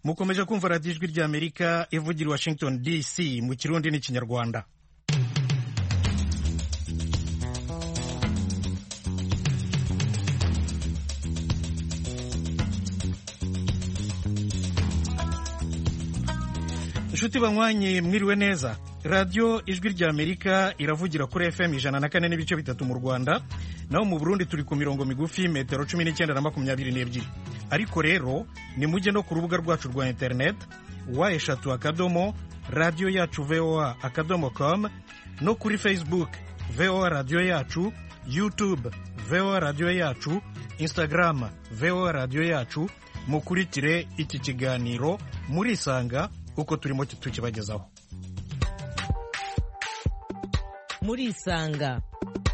mukomeje kumva radiyo ijwi ry'Amerika ivugira i Washington DC mu Kirundi n'Ikinyarwanda. Inshuti banywanyi mwiriwe neza. Radio ijwi ry'Amerika iravugira kuri FM 104.3 mu Rwanda, naho mu Burundi turi ku mirongo migufi metero 19 na 22. Ariko rero ni mujye no ku rubuga rwacu rwa internet wa3 radio yacu voa.com no kuri Facebook VOA radio yacu, YouTube VOA radio yacu, Instagram VOA radio yacu. Mukurikire iki kiganiro murisanga uko turimo tukibagezaho. Murisanga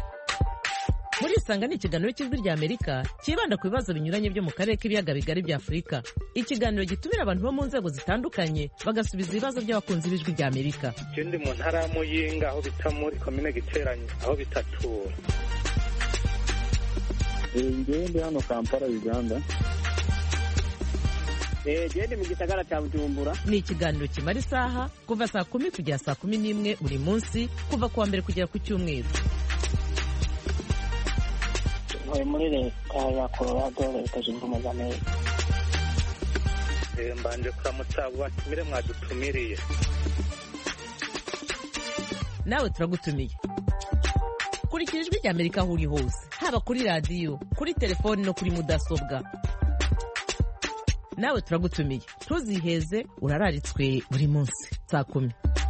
ni ikiganiro cy'ijwi ry'Amerika kibanda ku bibazo binyuranye byo mu karere k'ibiyaga bigari bya Afurika. Ikiganiro gitumira abantu bo mu nzego zitandukanye bagasubiza ibibazo by'abakunzi b'ijwi ry'Amerika. Ikindi mu ntara ya Muyinga aho bita muri komine Giteranyi aho bitatura. Ngende hano Kampala Uganda. Gende mu gisagara cya Bujumbura. Ni ikiganiro kimara isaha kuva saa 10 kugera saa 11 buri munsi kuva kuwa mbere kugera ku cyumweru. Muri leta ya Colorado leta zunze ubumwe za Amerika. Mbanje kuramutsa batumire mwadutumiriye. Nawe turagutumiye. Kurikira ijwi ry'Amerika aho uri hose, haba kuri radio, kuri telefoni no kuri mudasobwa. Nawe turagutumiye. Ntuziheze, urararitswe buri munsi saa 10.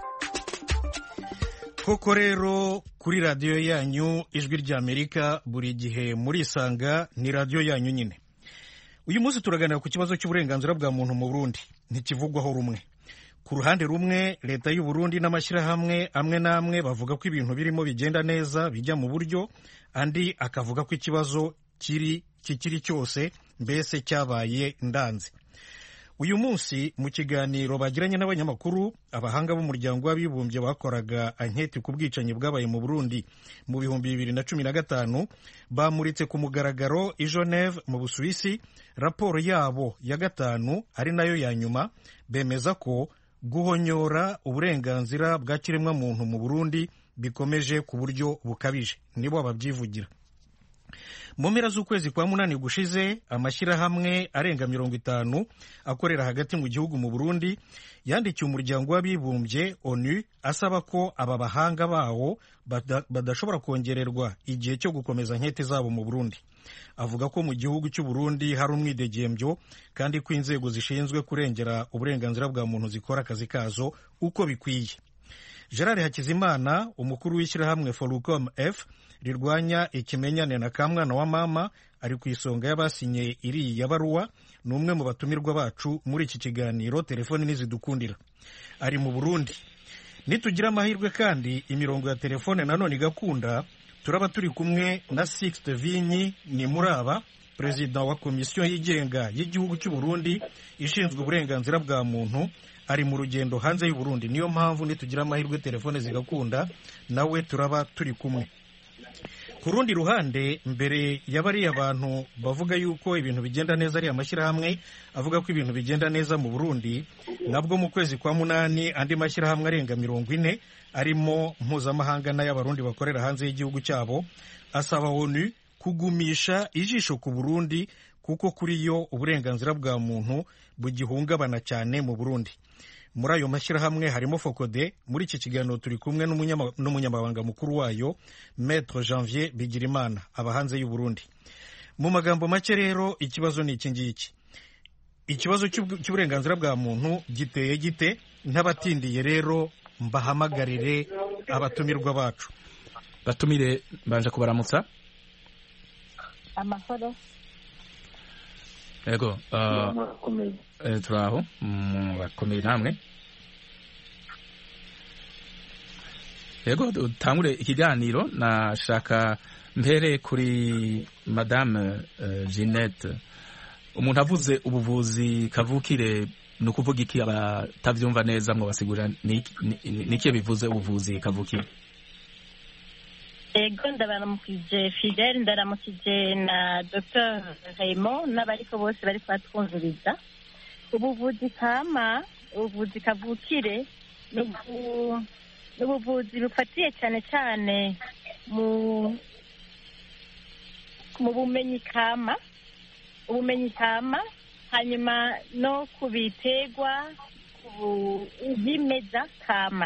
Koko rero kuri radio yanyu ijwi ry'Amerika buri gihe murisanga ni radio yanyu nyine. Uyu munsi turaganira ku kibazo cy'uburenganzira bwa muntu mu Burundi, ntikivugwaho rumwe. Ku ruhande rumwe leta y'u Burundi n'amashyirahamwe amwe n'amwe bavuga ko ibintu birimo bigenda neza bijya mu buryo, andi akavuga ko ikibazo kikiri cyose mbese cyabaye ndanze. Uyu munsi mu kiganiro bagiranye n'abanyamakuru, abahanga b'umuryango w'abibumbye bakoraga anketi ku bwicanyi bwabaye mu Burundi mu 2015 bamuritse ku mugaragaro i Geneve mu Busuwisi raporo yabo ya gatanu ari nayo ya nyuma, bemeza ko guhonyora uburenganzira bwa kiremwa muntu mu Burundi bikomeje ku buryo bukabije. Nibo ababyivugira. Mu mpera z'ukwezi kwa munani gushize amashyirahamwe arenga 50 akorera hagati mu gihugu mu Burundi yandikiye umuryango w'abibumbye ONU asaba ko aba bahanga bawo badashobora kongererwa igihe cyo gukomeza nkete zabo mu Burundi. Avuga ko mu gihugu cy'u Burundi hari umwidegembyo kandi ko inzego zishinzwe kurengera uburenganzira bwa muntu zikora akazi kazo uko bikwiye. Gerard Hakizimana, umukuru w'ishyirahamwe Forucom F rirwanya ikimenyane na kamwana wa mama, ari ku isonga y'abasinye iri ya baruwa, ni umwe mu batumirwa bacu muri iki kiganiro. Telefoni nizidukundira ari mu Burundi. Nitugira amahirwe kandi imirongo ya telefone nanone igakunda, turaba turi kumwe na Sixte Vinyi ni Muraba, perezida wa komisiyo yigenga y'igihugu cy'u Burundi ishinzwe uburenganzira bwa muntu, ari mu rugendo hanze y'u Burundi. Niyo mpamvu nitugira amahirwe telefone zigakunda nawe turaba turi kumwe. Ku rundi ruhande, mbere y'abari abantu bavuga yuko ibintu bigenda neza ari amashyirahamwe avuga ko ibintu bigenda neza mu Burundi, nabwo mu kwezi kwa munani andi mashyirahamwe arenga 40 arimo mpuzamahanga n'ay'abarundi bakorera hanze y'igihugu cyabo asaba ONU kugumisha ijisho ku Burundi kuko kuri yo uburenganzira bwa muntu bugihungabana cyane mu Burundi. Muri ayo mashyirahamwe harimo Fokode. Muri iki kiganiro turi kumwe n'umunyamabanga mukuru wayo Maître Janvier Bigirimana aba hanze y'u Burundi. Mu magambo make rero ikibazo ni iki ngiki. Ikibazo cy'uburenganzira bwa muntu giteye gite? Ntabatindiye rero mbahamagarire abatumirwa bacu. Batumire banje kubaramutsa. Amahoro. Ego, turaho bakomeye namwe. Ego, tangure ikiganiro. Nashaka mpere kuri Madame Jeanette. Umuntu avuze ubuvuzi kavukire ni ukuvuga iki? Abatavyumva neza mwo basigura niki bivuze ubuvuzi kavukire? Ego, ndabaramukije Fidel, ndaramukije na Dr Raymond n'abariko bose bari kwatwumviriza. ubuvuzi kama, ubuvuzi kavukire ni ubuvuzi bufatiye cyane cyane mu bumenyi kama, hanyuma no ku biterwa, ku byimeza kama.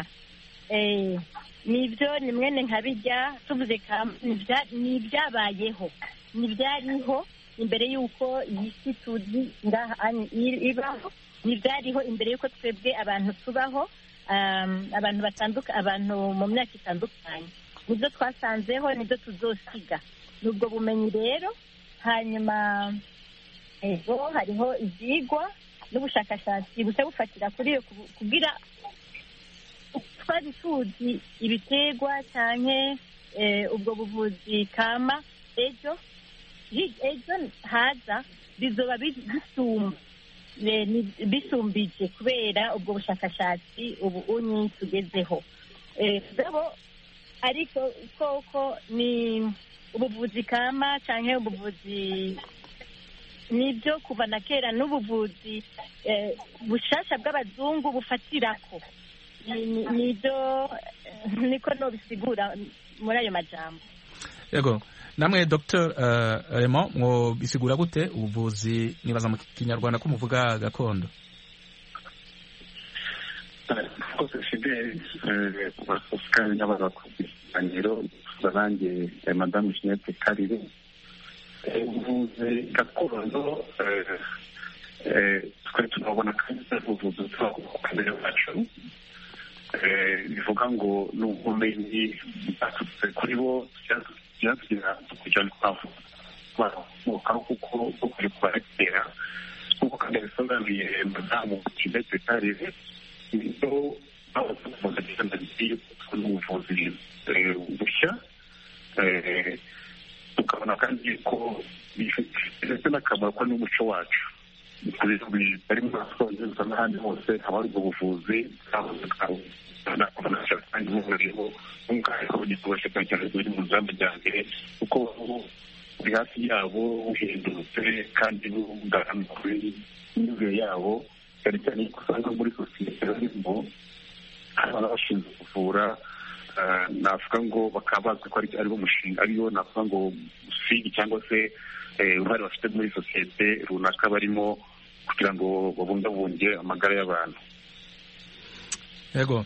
Nibyo ni mwene nka bijya tuvuze kama, ni ibyabayeho, ni ibyariho imbere y'uko iyi si tuzi ngaha ibaho, ni ibyariho imbere y'uko twebwe abantu tubaho, abantu mu myaka itandukanye. Nibyo twasanzeho, nibyo tuzosiga. Nubwo bumenyi rero, hanyuma hariho ibyigwa n'ubushakashatsi bushya bufatira kuri iyo kugira twari tuzi ibiterwa cyane ubwo buvuzi kama ejo haza bizoba bisumbije kubera ubwo bushakashatsi ubu unyi tugezeho. Ariko koko ni ubuvuzi kama cyane ubuvuzi nibyo kuva na kera, n'ubuvuzi bushasha bw'abazungu bufatirako. Nibyo niko nobisigura muri ayo majambo. Yego, namwe Dr. Raymond mwo bisigura gute ubuvuzi nibaza mu kinyarwanda ko muvuga gakondo? Kose Fidel kubasohoka n'abaza kubisaniro barange Madame Jeanette Karire. Ubuvuzi gakondo twe tunabona kandi ubuvuzi bw'akamere bacu, bivuga ngo ni ubumenyi bwaturutse kuri bo byatugira kujyana kwavuka kuko kuri kubarekera nk'uko kandi bisobanuye Madamu Jeanette Karire. Nibyo bavuga cyane yuko n'ubuvuzi bushya, tukabona kandi ko bifite n'akamaro ko n'umuco wacu bari mu Bwongereza n'ahandi hose haba hari ubwo buvuzi kandi buriho n'umwihariko w'igikoresho cyane buri mu z'amajyambere kuko buri hafi yabo buhendutse kandi n'ubungana kuri imyumvire yabo, cyane cyane ko usanga muri sosiyete barimo hari abashinzwe kuvura, navuga ngo bakaba bazi ko ariwo mushinga, ariyo navuga ngo usigi cyangwa se uruhare bafite muri sosiyete runaka barimo kugira ngo babungabunge amagara y'abantu. Yego,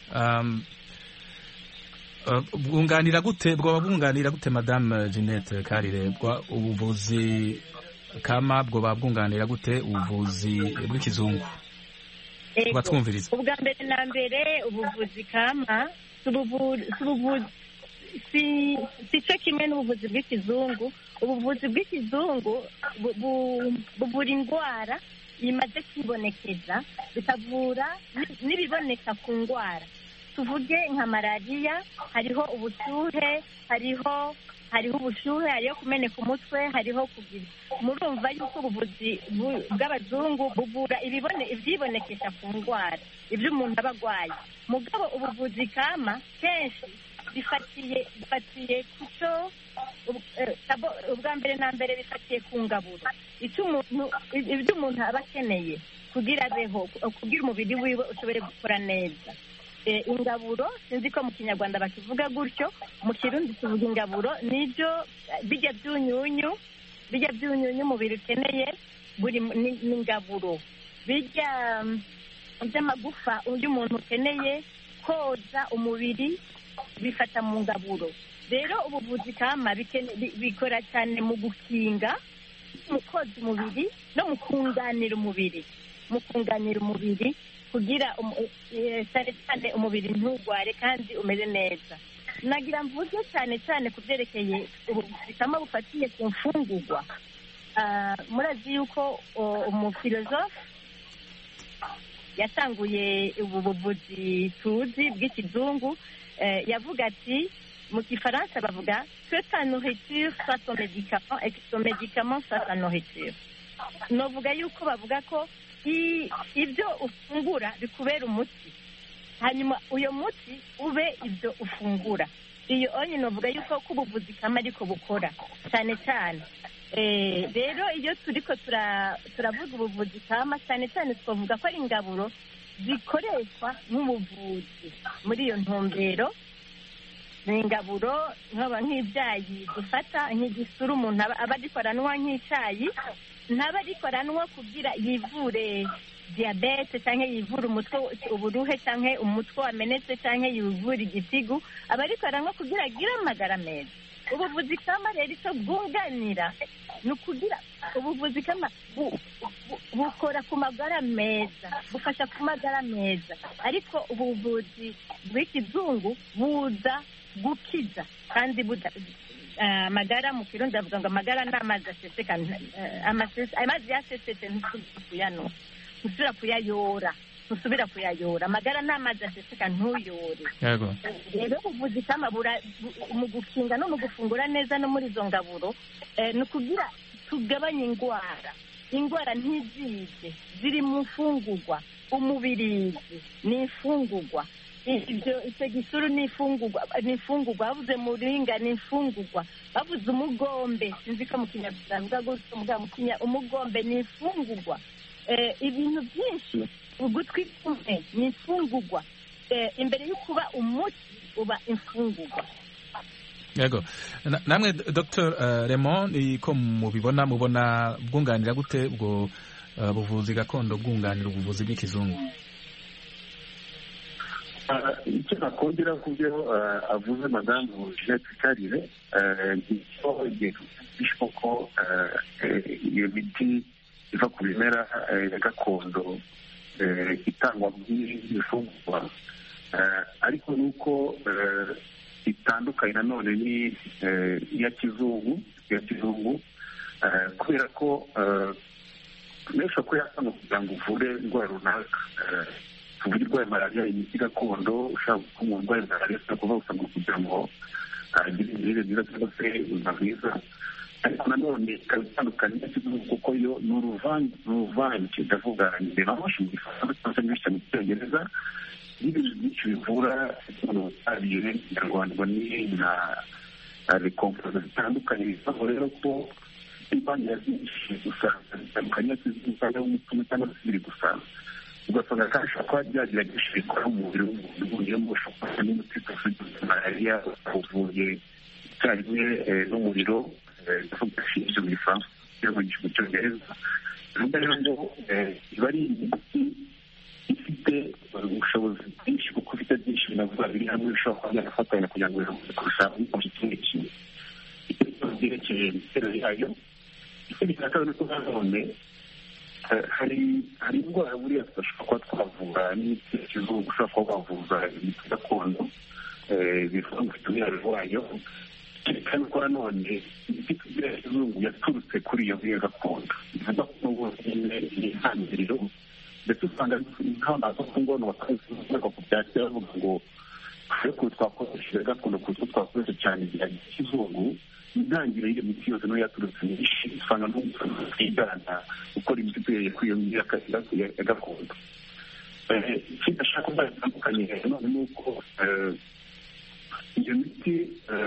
bwunganira gute Madame Jeanette Karire ubuvuzi kama bwoba bwunganira gute ubuvuzi bw'ikizungu? Batwumviriza. Ubwa mbere na mbere ubuvuzi kama si cyo kimwe n'ubuvuzi bw'ikizungu. Ubuvuzi bw'ikizungu buvura indwara imaze kwibonekeza, bikavura n'ibiboneka ku ndwara. Tuvuge nka malariya, hariho ubushyuhe, hariho ubushyuhe, hariho kumeneka umutwe, hariho kugira. Murumva yuko ubuvuzi bw'abazungu buvura ibyibonekesha ku ndwara, ibyo umuntu aba arwaye. Mugabo ubuvuzi kama kenshi bifatiye ku cyo ubwa mbere na mbere bifatiye ku ngaburo, ibyo umuntu aba akeneye kugira abeho, kugira umubiri wiwe ushobore gukora neza. Ingaburo sinzi ko mu kinyarwanda bakivuga gutyo, mu kirundi tuvuga ingaburo nibyo bijya byunyunyu umubiri ukeneye, ni ingaburo. Bijya by'amagufa uyu muntu ukeneye koza umubiri bifata mu ngaburo. Rero ubuvuzi kama bikora cyane mu gukinga, mu koza umubiri no mu kunganira umubiri kugira cyane cyane umubiri ntugware kandi umeze neza. Nagira mvuze cyane cyane ku byerekeye ubuvuzi kama bufatiye ku mfungurwa. Murazi yuko umufilozofe yatanguye ubu buvuzi tuzi bw'ikizungu, yavuga ati mu Gifaransa bavuga que ta nourriture soit ton médicament et que ton médicament soit ta nourriture. Novuga yuko bavuga ko ibyo ufungura bikubera umuti, hanyuma uyo muti ube ibyo ufungura. Iyo onye novuga yuko ubuvuzi kama ariko bukora cyane cyane. rero iyo turiko turavuga ubuvuzi kama cyane cyane twavuga ko ari ingaburo zikoreshwa nk'ubuvuzi muri iyo ntumbero. Ni ingaburo nk'ibyayi dufata nk'igisura umuntu aba agikoranwa nk'icyayi, ntaba agikoranwa kugira yivure diyabete cyangwa yivure umutwe uburuhe cyangwa umutwe wamenetse cyangwa yivure igitigu, aba agikoranwa kugira agire amagara meza. Ubuvuzi kama rero icyo bwunganira ni ukugira ubuvuzi kama bukora ku magara meza, bufasha ku magara meza, ariko ubuvuzi bw'ikizungu buza gukiza kandi amagara mu kirundi bavuga ngo amagara ni amazi aseseka, amazi yasesetse ntusubira kuyayora, amagara ni amazi aseseka ntuyore. Rero ubuvuzi kama mu gukinga no mu gufungura neza no muri izo ngaburo ni ukugira tugabanye indwara ntizize ziri mu mfungurwa, umubirizi ni imfungurwa, icyo gisuru ni imfungurwa, bavuze muringa ni imfungurwa, bavuze umugombe, sinzi ko mu kinyarwanda bavuga gutya, umugombe ni imfungurwa, ibintu byinshi, ugutwi kumwe ni imfungurwa, imbere yo kuba umuti uba imfungurwa. Yego, namwe Dr. Raymond, ko mubona bwunganira gute ubwo buvuzi gakondo bwunganira ubuvuzi bw'ikizungu? Icyo nakongera ku byo avuze madamu Jeanette Karire, nicyo bishobora ko iyo miti iva ku bimera ya gakondo itangwa nk'ibifungurwa, ariko nuko itandukanye nanone n'iya kizungu, kubera ko menshi ko yasanga kugira ngo uvure indwara runaka, tuvuge urwaye malariya, imiti gakondo ushaka ko umuntu urwaye malariya ushobora kuba usanga kugira ngo agire imirire myiza cyangwa se ubuzima bwiza, ariko nanone ikaba itandukanye n'iya kizungu kuko yo ni uruvange, ndavuga indemanshi mu gifaransa cyangwa se nyinshi mu cyongereza, n'ibintu byinshi bivura umuntu utabire kinyarwanda ni na rekompoza zitandukanye. Bivuga rero ko imbanyi yazinshi usanga zitandukanye usanga umutima cyangwa se biri gusanga, ugasanga kandi ushobora kuba byagerageje bikora mu mubiri w'umuntu uvuyemo, ushobora kuba n'umuti ufite malariya uvuye icyarimwe n'umuriro, ndavuga ishinzwe mu gifaransa cyangwa mu cyongereza. Bivuga rero ngo iba ari imiti ifite ubushobozi bwinshi kuko ifite byinshi binavuga biri hamwe bishobora kuba byanafatanya kugira ngo biramutse kurusha ikindi kintu. Icyo byerekeye imiterere yayo, ikindi cya kabiri ko nanone hari indwara buriya tudashobora kuba twavura n'imiti ya kizungu, ushobora kuba wavuza imiti gakondo bivuga ngo ufite umwihariko wayo, kandi ko nanone imiti tugira ya kizungu yaturutse kuri iyo ngiyo gakondo, bivuga ko n'ubu nyine ni intangiriro, ndetse usanga nk'abantu ku ngono bakaza ku byakira bavuga ngo ariko twakoresheje gakondo kuko twakoresha cyane igihe kizungu, intangiriro y'iyo miti yose niyo yaturutse nyinshi, usanga twigana gukora imiti tuhereye kuri iyo miti ya gakondo. Ikindi ashaka kuba bitandukanye none ni uko iyo miti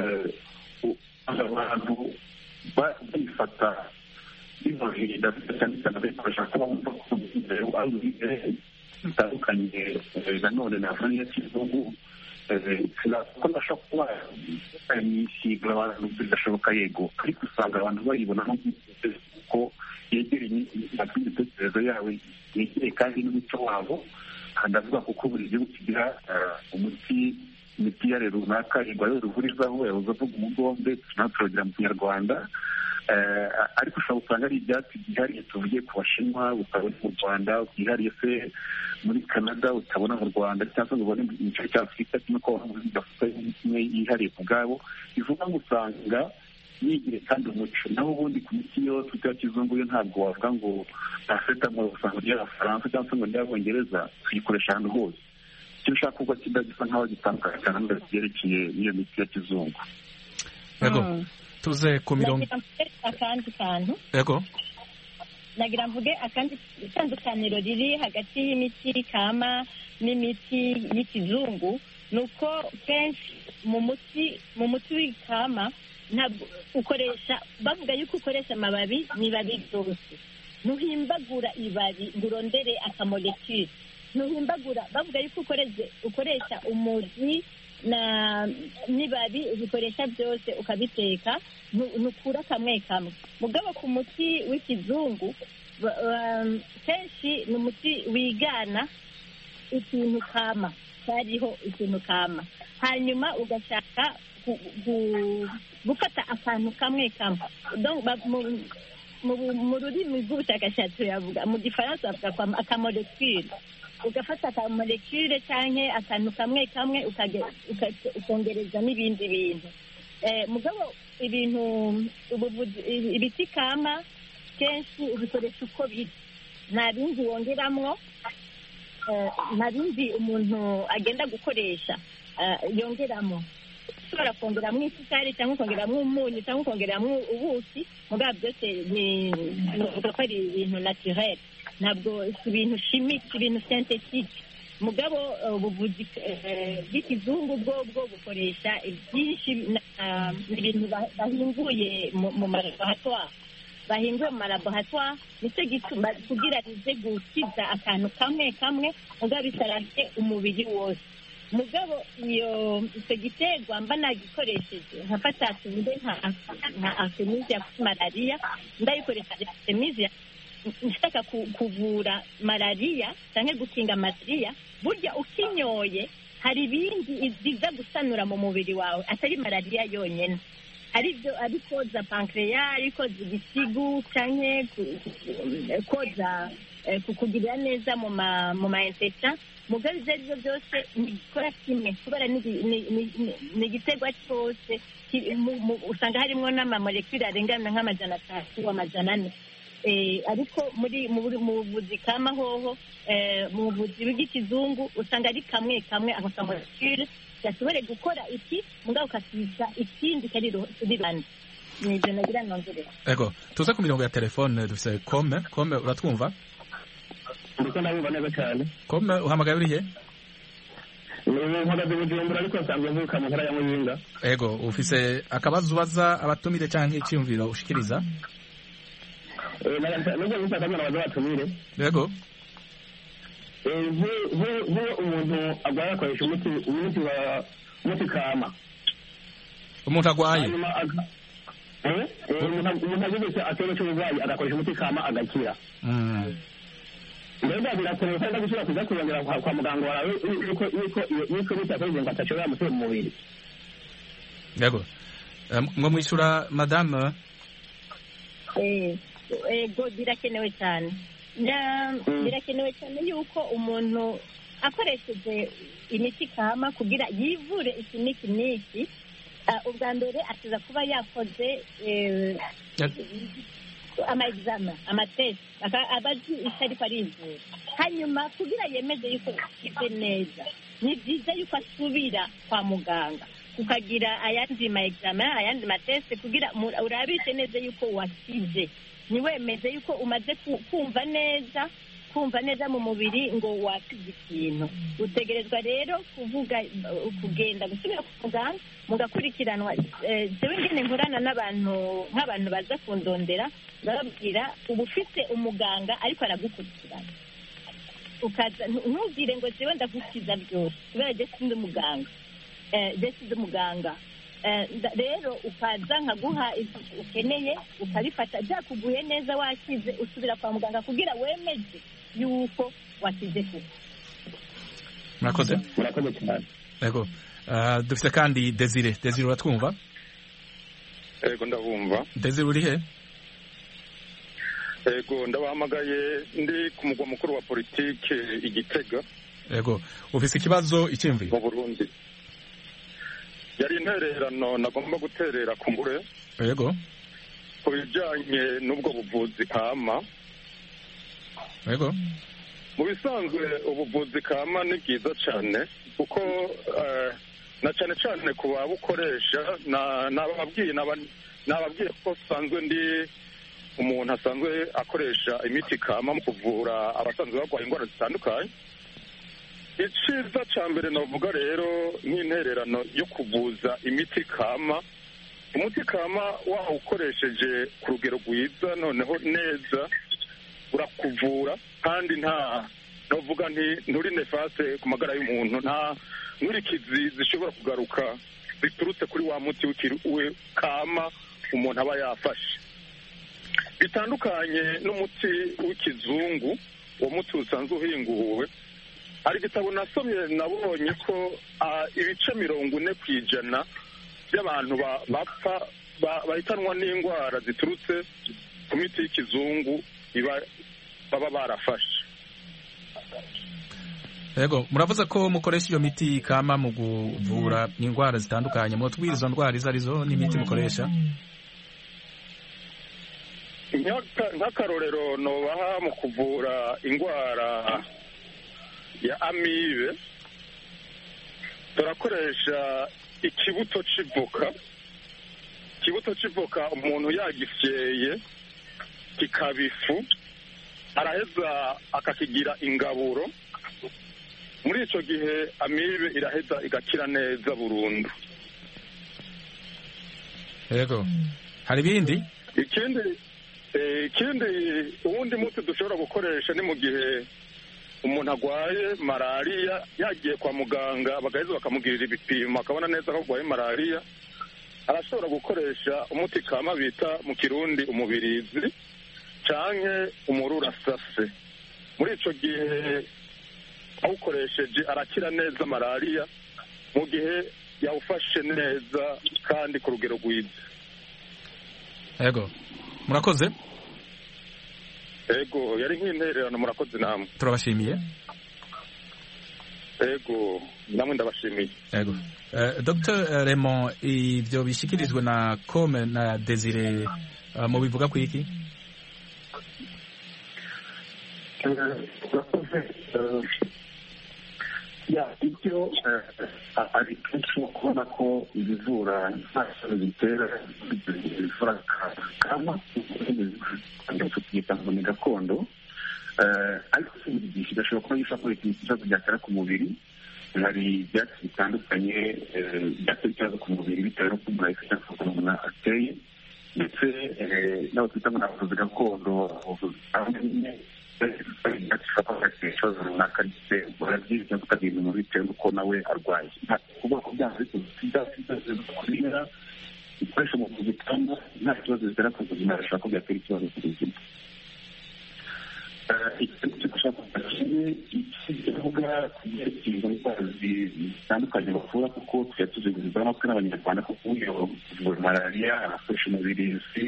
abantu bayifata binoheye, ndabona cyane cyane abakoresha kuba bumva ko ari urugero bitandukanye nanone navuga n'iya kizungu, ko ndashobora kuba yisiga abantu bidashoboka, yego, ariko usanga abantu bayibonamo ko yegereye imitekererzo yawe, yegereye kandi n'umuco wabo. Ndavuga kuko buri gihugu kigira imiti yare runaka igwayo ruvurizaho, yahoze avuga umugombe, natwe turagira mu kinyarwanda, ariko ushobora usanga ari ibyatsi byihariye tuvuye ku Bashinwa utabona mu Rwanda, byihariye se muri Canada utabona mu Rwanda, cyangwa se ubone mu gice cya Afurika, kimwe ko bafite imwe yihariye ku bwabo. Bivuga ngo usanga yigire kandi umuco, naho ubundi ku miti yo twita kizungu yo ntabwo wavuga ngo paracetamol usanga ry'Abafaransa cyangwa se ngo ry'Abongereza, tuyikoresha ahantu hose. Icyo ushaka kuba kidagisa nk'aho gitandukanye cyane n'ibyerekeye n'iyo miti ya kizungu. Yego, tuze ku mirongo akandi kantu. Yego, nagira mvuge akandi itandukaniro riri hagati y'imiti kama n'imiti y'ikizungu, nuko kenshi mu muti w'ikama ntabwo ukoresha, bavuga yuko ukoresha amababi n'ibabi byose, ntuhimbagura ibabi ngo urondere akamolekire, ntuhimbagura, bavuga yuko ukoresha umuzi n'ibabi ubikoresha byose ukabiteka, ntukura kamwe kamwe. Mugabo ku muti w'ikizungu kenshi ni umuti wigana ikintu kama, hariho ikintu kama, hanyuma ugashaka gufata akantu kamwe kamwe. Mu rurimi rw'ubushakashatsi yavuga, mu gifaransa bavuga akamolekire, ugafata akamolekire cyangwa akantu kamwe kamwe ukongereza n'ibindi bintu. Mugabo ibiti kama kenshi ubikoresha uko biri, nta bindi wongeramwo, nta bindi umuntu agenda gukoresha yongeramo. Ushobora kongeramo isukari cyangwa ukongeramo umunyu cyangwa ukongeramo ubuki, mugabo byose uvuga ko ari ibintu naturel, ntabwo si ibintu chimique, ibintu synthetique. Mugabo ubuvuzi bw'ikizungu bwo bukoresha byinshi, ibintu bahinguye mu malaboratoire, bahinguye mu malaboratoire, nicyo gituma kugira rize gukiza akantu kamwe kamwe, mugabo bisarabye umubiri wose. Mugabo icyo giterwa mba nagikoresheje nkafata tuvuge nka artemisia kuri malariya, ndayikoresha artemisia nshaka kuvura malariya cyangwa gukinga malariya. Burya ukinyoye hari ibindi biza gusanura mu mubiri wawe, atari malariya yonyine, ari koza pancreas, ari koza igisigu cyangwa koza kukugirira neza mu ma intestin. Mugabo ibyo ari byo byose ntikora kimwe, kubera ni igiterwa cyose usanga harimo n'amamolekire arengana nk'amajana 3 amajana 4. Ariko mu buvuzi kama hoho, mu buvuzi bw'ikizungu usanga ari kamwe kamwe ako kamolekire gashobore gukora iki, mugabo ukasiza ikindi kari rubanda. Nibyo nagira nongere. Ego, tuza ku mirongo ya telefone dufise Kome, uratwumva? Ndiko ndabumva neza cyane. Kome, uhamagaye urihe? Mpagaze Bujumbura ariko nsanzwe mvuka mu ntara ya Muyinga. Ego, ufise akabazo ubaza abatumire canke icyumviro ushikiriza? Nubwo nshaka ko nabaza abatumire. Ego. Umuntu agwara akoresha umuti kama. Umuntu agwaye? Umuntu agize ikibazo cy'uburwayi agakoresha umuti kama agakira. Mbega birakorwa kandi gusubira kuza kurongera kwa muganga wawe yuko bitakoze ngo atashobora gutera mu mubiri. Yego. Ngo mwishura madame? Ego, birakenewe cyane. Birakenewe cyane yuko umuntu akoresheje imiti kama kugira yivure iki n'iki, ubwa mbere akiza kuba yakoze ama-examen, amatesi, abazi itariko arivura. Hanyuma kugira yemeze yuko akize neza, ni byiza yuko asubira kwa muganga ukagira ayandi ma-examen, ayandi matesi, kugira urabishe neza yuko wakize, niwemeze yuko umaze kumva neza mu mubiri ngo wakize ikintu. Utegerezwa rero kugenda gusubira ku muganga mugakurikiranwa. Jewe ngene nkorana nk'abantu baza kundondera, bababwira uba ufite umuganga ariko aragukurikirana. Ntugire ngo jewe ndagukiza byose, kubera je sindi umuganga. Rero ukaza nkaguha ibyo ukeneye ukabifata, byakuguye neza wakize, usubira kwa muganga kugira wemeze yuko wakize kuko. Murakoze cyane. Ego, dufite kandi Desire uratwumva? Ego, ndabumva. Desire urihe? Ego, ndabahamagaye ndi ku mugwa mukuru wa politike i Gitega. Ego, ufise ikibazo icyumviro mu Burundi? Yari intererano nagomba guterera ku mbure. Yego. Ku bijyanye n'ubwo buvuzi kama. Yego. Mu bisanzwe ubuvuzi kama ni bwiza cyane kuko na cyane cyane ku babukoresha nababwiye ko sanzwe ndi umuntu asanzwe akoresha imiti kama mu kuvura abasanzwe barwaye indwara zitandukanye. Iciza cya mbere navuga rero nk'intererano yo kuvuza imiti kama umuti kama wawukoresheje ku rugero rwiza noneho neza urakuvura kandi novuga nturi nefase ku magara y'umuntu, nta nkurikizi zishobora kugaruka biturutse kuri wa muti we kama umuntu aba yafashe, bitandukanye n'umuti w'ikizungu. uwo muti usanzwe uhinguwe. Hari igitabo nasomye nabonye ko ibice 40% by'abantu bapfa bahitanwa n'indwara ziturutse ku miti y'ikizungu baba barafashe. Yego, muravuze ko mukoresha iyo miti kama mu kuvura indwara zitandukanye. Mwotubwira izo ndwara izo arizo n'imiti mukoresha? Nk'akarorero nobaha mu kuvura indwara ya amibe, turakoresha ikibuto c'ivoka. Ikibuto c'ivoka umuntu yagisyeye kikabifu, araheza akakigira ingaburo. Muri ico gihe amibe iraheza igakira neza burundu. Yego, hari ibindi? Ikindi uwundi muti dushobora gukoresha ni mu gihe umuntu agwaye malariya, yagiye kwa muganga bagaheza bakamugirira ibipimo akabona neza ko agwaye malariya, arashobora gukoresha umuti kama bita mu Kirundi umubirizi canke umururasase. Muri ico gihe awukoresheje arakira neza malariya mu gihe yawufashe neza kandi ku rugero rwiza. Yego, murakoze. Yego, yari nk'intererano. Murakoze namwe. Turabashimiye. Yego, namwe ndabashimiye. Yego. Dr. Raymond, ibyo bishikirizwe na Kome na Desire mu bivuga ku iki? Ibyo ari kenshi kubona ko ibivura nta kibazo bitera bivura kama tukiyita ngo ni gakondo, ariko igihe kidashobora kuba gishobora kuba ikibazo byatera ku mubiri. Hari ibyatsi bitandukanye byatera ikibazo ku mubiri bitewe n'uko umuntu ayifasha umuntu ateye, ndetse n'abo twita ngo ni abavuzi gakondo, ikibazo runaka ndetse barabyiza kutagira umuntu bitewe n'uko nawe arwaye. Kuvuga ko byaba kubera ibikoresho mu buzima nta kibazo bitera ku buzima, bishobora ko byatera ikibazo ku buzima. Ikivuga ku byerekeye izo ndwara zitandukanye bavura, kuko tujya tuzigurizwa natwe n'abanyarwanda, kuko uyo kuvura malariya arakoresha umubirizi,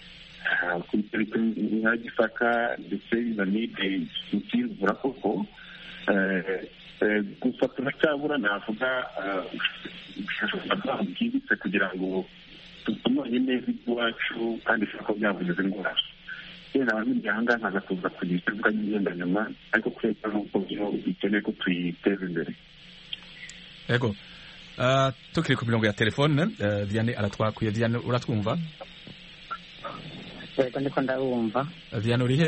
nka gisaka ndetse na nide ukivura koko. Gusa turacyabura navuga ubushakashatsi bwimbitse kugira ngo tumenye neza iby'iwacu kandi bishobora kuba byavuza indwara. Rero abamenye aha ngaha ntabwo tuza kugira icyo tuvuga n'imyenda nyuma, ariko kubera n'uko bikeneye ko tuyiteza imbere. Yego, tukiri ku mirongo ya telefone, Vianney aratwakuye. Vianney, uratwumva? Yego, ndiko ndabumva. Vianney, uri he?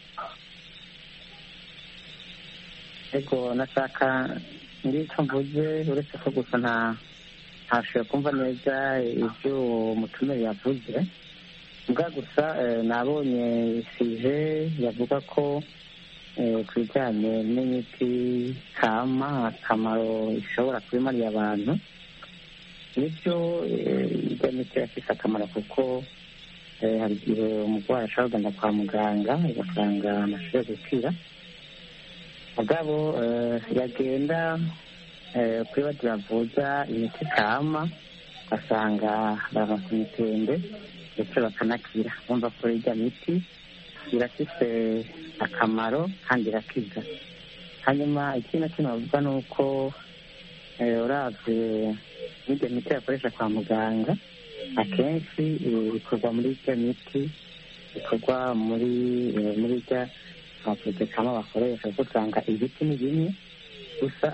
Yego, nashaka ngicyo mvuze, uretse ko gusa ntashoboye kumva neza ibyo umutumire yavuze. Mbwa gusa nabonye sije yavuga ko ku bijyanye n'imiti kama akamaro ishobora kubimariye abantu. Nibyo iyo miti yafise akamaro, kuko hari igihe umurwayi ashobora kugenda kwa muganga ugasanga amashoboye gukira, mugabo yagenda kuri bagira bavuza imiti kama ugasanga baronse imitende ndetse bakanakira. Bumva ko irya miti irafise akamaro kandi irakiza. Hanyuma ikindi kintu bavuga ni uko uravye n'irya miti bakoresha kwa muganga, akenshi ikorwa muri irya miti, ikorwa muri irya amavuta kama bakoresha, kuko usanga ibiti ni bimwe gusa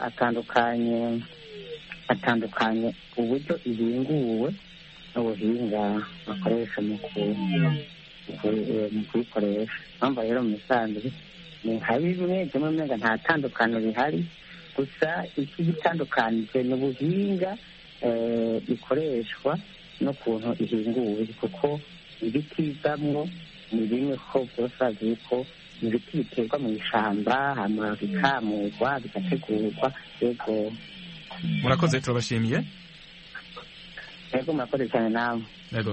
atandukanye uburyo ibinguwe n'ubuhinga bakoresha mu kuyikoresha. Mpamvu rero mu misanzu ni nka bimwe byomwe mwenga nta tandukaniro rihari, gusa iki gitandukanije ni ubuhinga ikoreshwa n'ukuntu ihinguwe kuko ibiti bivamwo ni bimwe ko byose bazi yuko ibiti biterwa mu ishyamba hanyuma bikamurwa bigategurwa. Yego murakoze turabashimiye. yego murakoze cyane nawe. Yego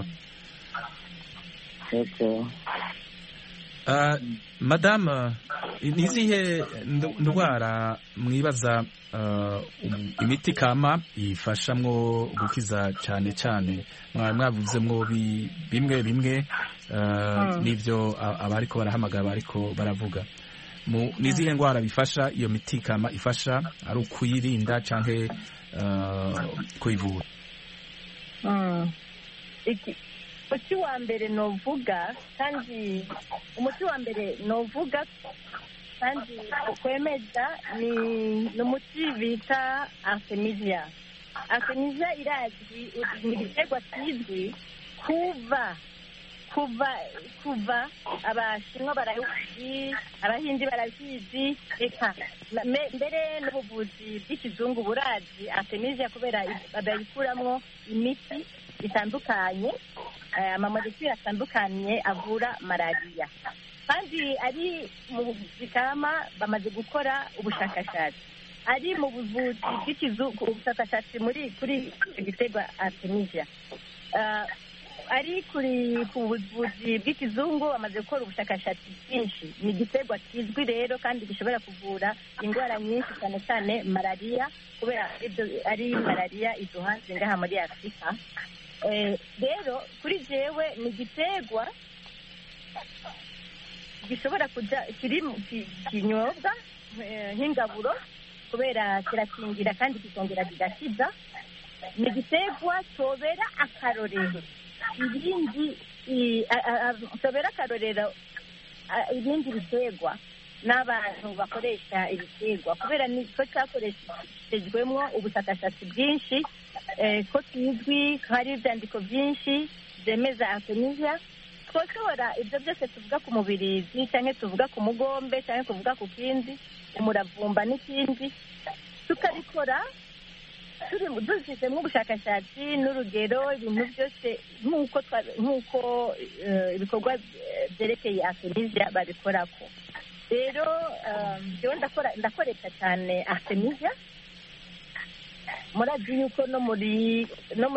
yego madame nizihe ndwara mwibaza imiti kama ifashamwo gukiza cyane cyane mwavuzemwo bimwe n'ivyo abariko barahamagara bariko baravuga nizihe ndwara bifasha iyo miti kama ifasha ari ukuyirinda canke kuyivura? umuti wa mbere novuga kandi ukwemeza ni umuti bita artemisia. Artemisia irazwi, ni igiterwa kizwi kuva abashinwa barabizi, abahindi barabizi, reka mbere n'ubuvuzi bw'ikizungu burazi artemisia kubera babikuramwo imiti itandukanye, amamolekule atandukanye avura malariya. Kandi ari mu buvuzi kama bamaze gukora ubushakashatsi, ari mu buvuzi bw'ikizungu ubushakashatsi kuri igiterwa artemisia, ari ku buvuzi bw'ikizungu bamaze gukora ubushakashatsi bwinshi. Ni igiterwa kizwi rero kandi gishobora kuvura indwara nyinshi cyane cyane malariya, kubera ari malariya iduhanze ngaha muri Afurika. Rero kuri jewe ni igiterwa gishobora kiri kinyobwa nk'ingaburo kubera kirakingira kandi kikongera kigakiza. Ni igiterwa tobera akarorero ibindi biterwa n'abantu bakoresha ibiterwa, kubera niko cyakoreshejwemo ubushakashatsi bwinshi, ko kizwi hari ibyandiko byinshi byemeza artemisia. Twoshobora ibyo byose tuvuga ku mubirizi cyangwa tuvuga ku mugombe cyangwa tuvuga ku kindi, umuravumba n'ikindi, tukabikora dushyizemo ubushakashatsi n'urugero, ibintu byose nk'uko ibikorwa byerekeye artemisia babikorako. Rero jewe ndakoresha cyane artemisia. Murazi yuko no muri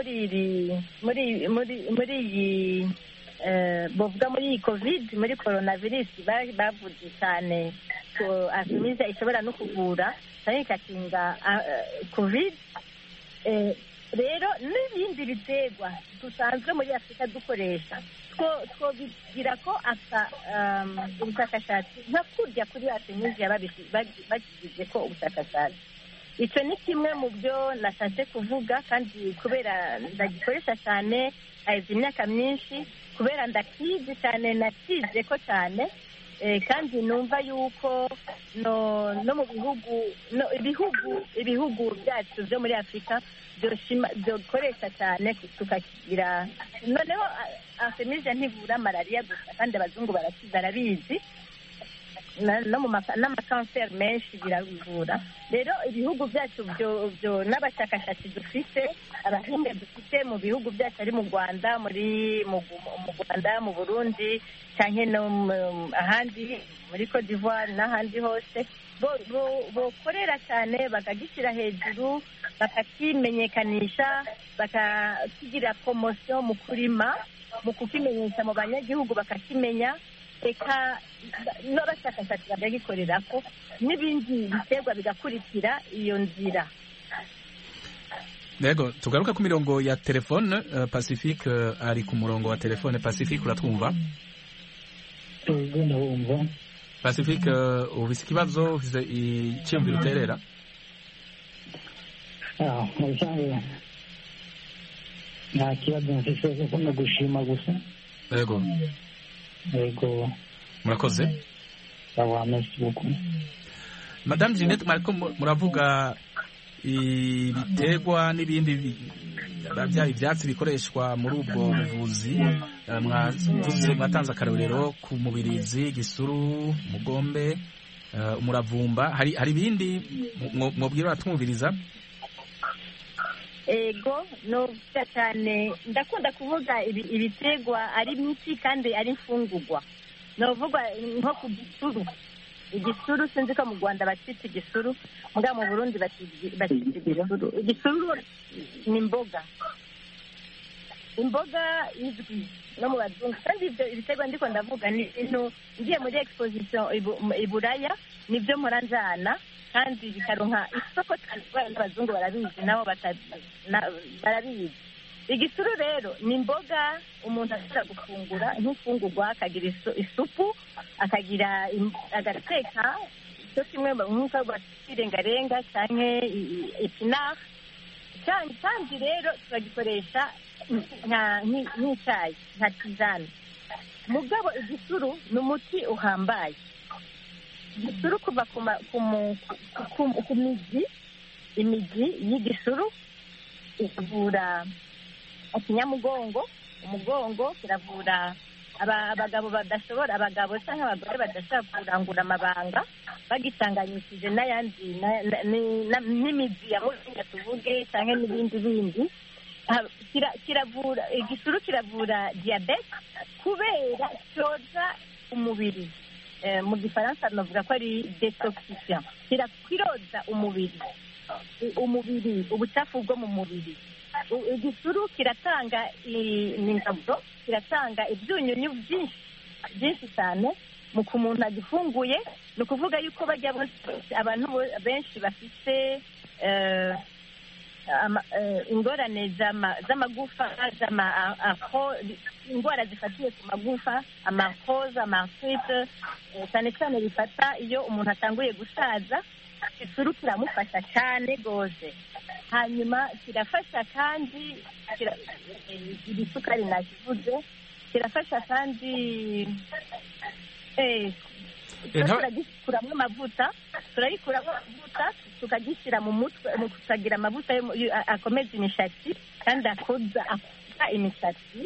iyi bavuga muri iyi covid, muri coronavirus bavuze cyane ko artemisia ishobora no kuvura cyane ikakinga covid. Rero n'ibindi biterwa dusanzwe muri Afurika dukoresha twobigira ko ubushakashatsi nka kurya kuri artemisia bagize ko ubushakashatsi. Icyo ni kimwe mu byo nashatse kuvuga, kandi kubera ndagikoresha cyane hazi imyaka myinshi, kubera ndakizi cyane, nakize ko cyane, kandi numva yuko no mu ibihugu byacu byo muri Afurika byokoresha cyane tukakigira. Noneho artemisia ntivura malariya gusa, kandi abazungu barabizi, n'amakanseri menshi birabivura. Rero ibihugu byacu byo n'abashakashatsi dufite, abahinga dufite mu bihugu byacu ari mu Rwanda, mu Rwanda, mu Burundi, cyangwa no ahandi muri Cote d'Ivoire n'ahandi hose, bokorera cyane bakagishyira hejuru, bakakimenyekanisha, bakakigira promosiyo mu kurima, mu kukimenyesha mu banyagihugu bakakimenya, reka n'abashakashatsi bakagikorera ko n'ibindi biterwa bigakurikira iyo nzira. Yego tugaruka ku mirongo ya telefone. Pacifique ari ku murongo wa telefone. Pacifique uratwumva? Yego ndabumva. Pacifique ufise ikibazo, ufise icyumviro uterera? Nta kibazo mfise kuko no gushima gusa. Yego yego murakoze. Merci beaucoup. Madame Jeanette, mariko muravuga ibiterwa n'ibindi ibyatsi bikoreshwa muri ubwo buvuzi, mwatanze akarorero ku mubirizi, gisuru, mugombe, umuravumba. Hari ibindi mwobwira atumviriza? ego novuga cyane ndakunda kuvuga ibitegwa ari miti kandi ari imfungurwa novuga nko ku gisuru. Igisuru sinzi ko mu Rwanda bacita igisuru, muga mu Burundi bacita igisuru. Igisuru ni imboga izwi no mu bazungu, kandi ibyo ibitegwa ndiko ndavuga ni ibintu ngiye muri exposition i Buraya nibyo mpora njana, kandi bikaronka isoko cyane n'abazungu barabizi nabo barabizi. Igisuru rero ni imboga umuntu ashobora gufungura nk'imfungurwa, akagira isupu, agateka cyo kimwe nk'uko bakirengarenga cyangwa epinari, kandi rero turagikoresha nk'icyayi nka tizane. Mugabo igisuru ni umuti uhambaye. Igisuru kuva ku imizi y'igisuru ikavura umugongo, kiravura abagabo cyangwa abagore badashobora kurangura amabanga bagisanganyishije n'ayandi n'imizi ya muringa tuvuge cyangwa n'ibindi kiravura. Igisuru kiravura diyabete kubera cyoza umubiri, mu gifaransa navuga ko ari detoxifiant. Kiroza umubiri ubucafu bwo mu mubiri. Igisuru kiratanga ingaburo, kiratanga ibyunyunyu byinshi cyane mu kumuntu agifunguye. Ni ukuvuga yuko bajya abantu benshi bafite ingorane z'amagufa, indwara zifatiye ku magufa, amakoza, amartrite, cyane cyane bifata iyo umuntu atanguye gusaza. Igisuru kiramufasha cyane rwose. Hanyuma kirafasha kandi ibisukari nakivuze, kirafasha kandi turagikuramo amavuta, tukagishyira mu mutwe, tukagira amavuta akomeza imishatsi kandi akoza imisatsi.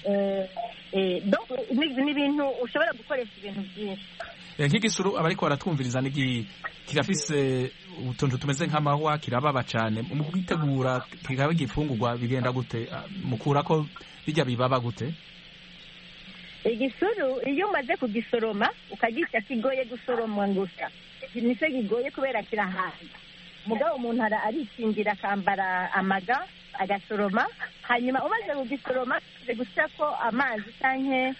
Ni ibintu ushobora gukoresha ibintu byinshi. Nk'igisuru abariko baratwumviriza kirafise utuntu tumeze nk'amahwa, kirababa cyane. Mu kwitegura kikaba igifungurwa bigenda gute? Mukura ko bijya bibaba gute? Igisuru iyo umaze kugisoroma ukagica kigoye gusoromwa gusa, nico kigoye kubera kirahanda. Mugabo umuntu arikingira akambara amaga agasoroma, hanyuma umaze kugisoroma gushyako amazi canke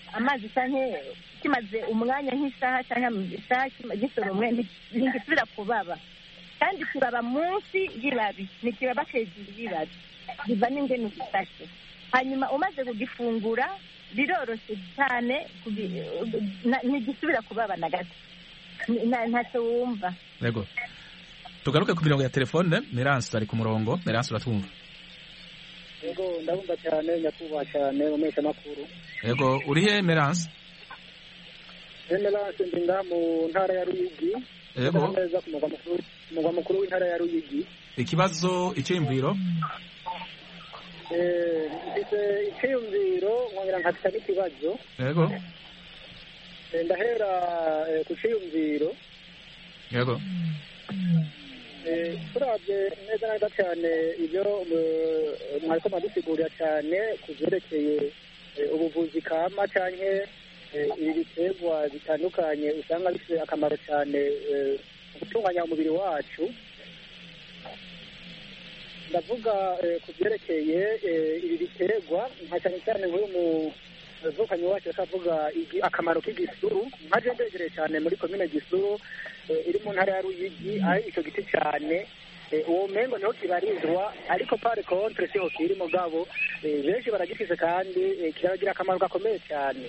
kimaze umwanya nk'isaha cyangwa isaha gisoromwe ntigisubira kubaba, kandi kibaba munsi y'ibabi, ntikibaba hejuru y'ibabi, biva n'ingene gisashe. Hanyuma umaze kugifungura biroroshye cyane, ntigisubira kubaba na gato, ntacyo wumva. Yego, tugaruke ku mirongo ya telefone. Merance ari ku murongo. Merance uratwumva? Yego ndabumva cyane, nyakubahwa cyane umesha makuru. Yego, urihe Merance? Merance ndi mu ntara ya Ruyigi. Yego, neza ku mugwa mukuru w'intara ya Ruyigi. Ikibazo, icyiyumviro? Mfite icyiyumviro nkongera nkafite n'ikibazo. Yego, ndahera ku cyiyumviro. Yego, turabye neza cyane ibyo mwariko mwadusigurira cyane ku byerekeye ubuvuzi kama cyane ibi biterwa bitandukanye usanga bifite akamaro cyane mu gutunganya umubiri wacu. Ndavuga ku byerekeye ibi biterwa nka cyane cyane nk'uyu muvukanyi wacu akavuga akamaro k'igisuru. nkaje ndegereye cyane muri komine Gisuru iri mu ntara ya Ruyigi, aho icyo giti cyane uwo mengo niho kibarizwa, ariko pare contre siho kiri mugabo benshi baragifise kandi kiragira akamaro gakomeye cyane.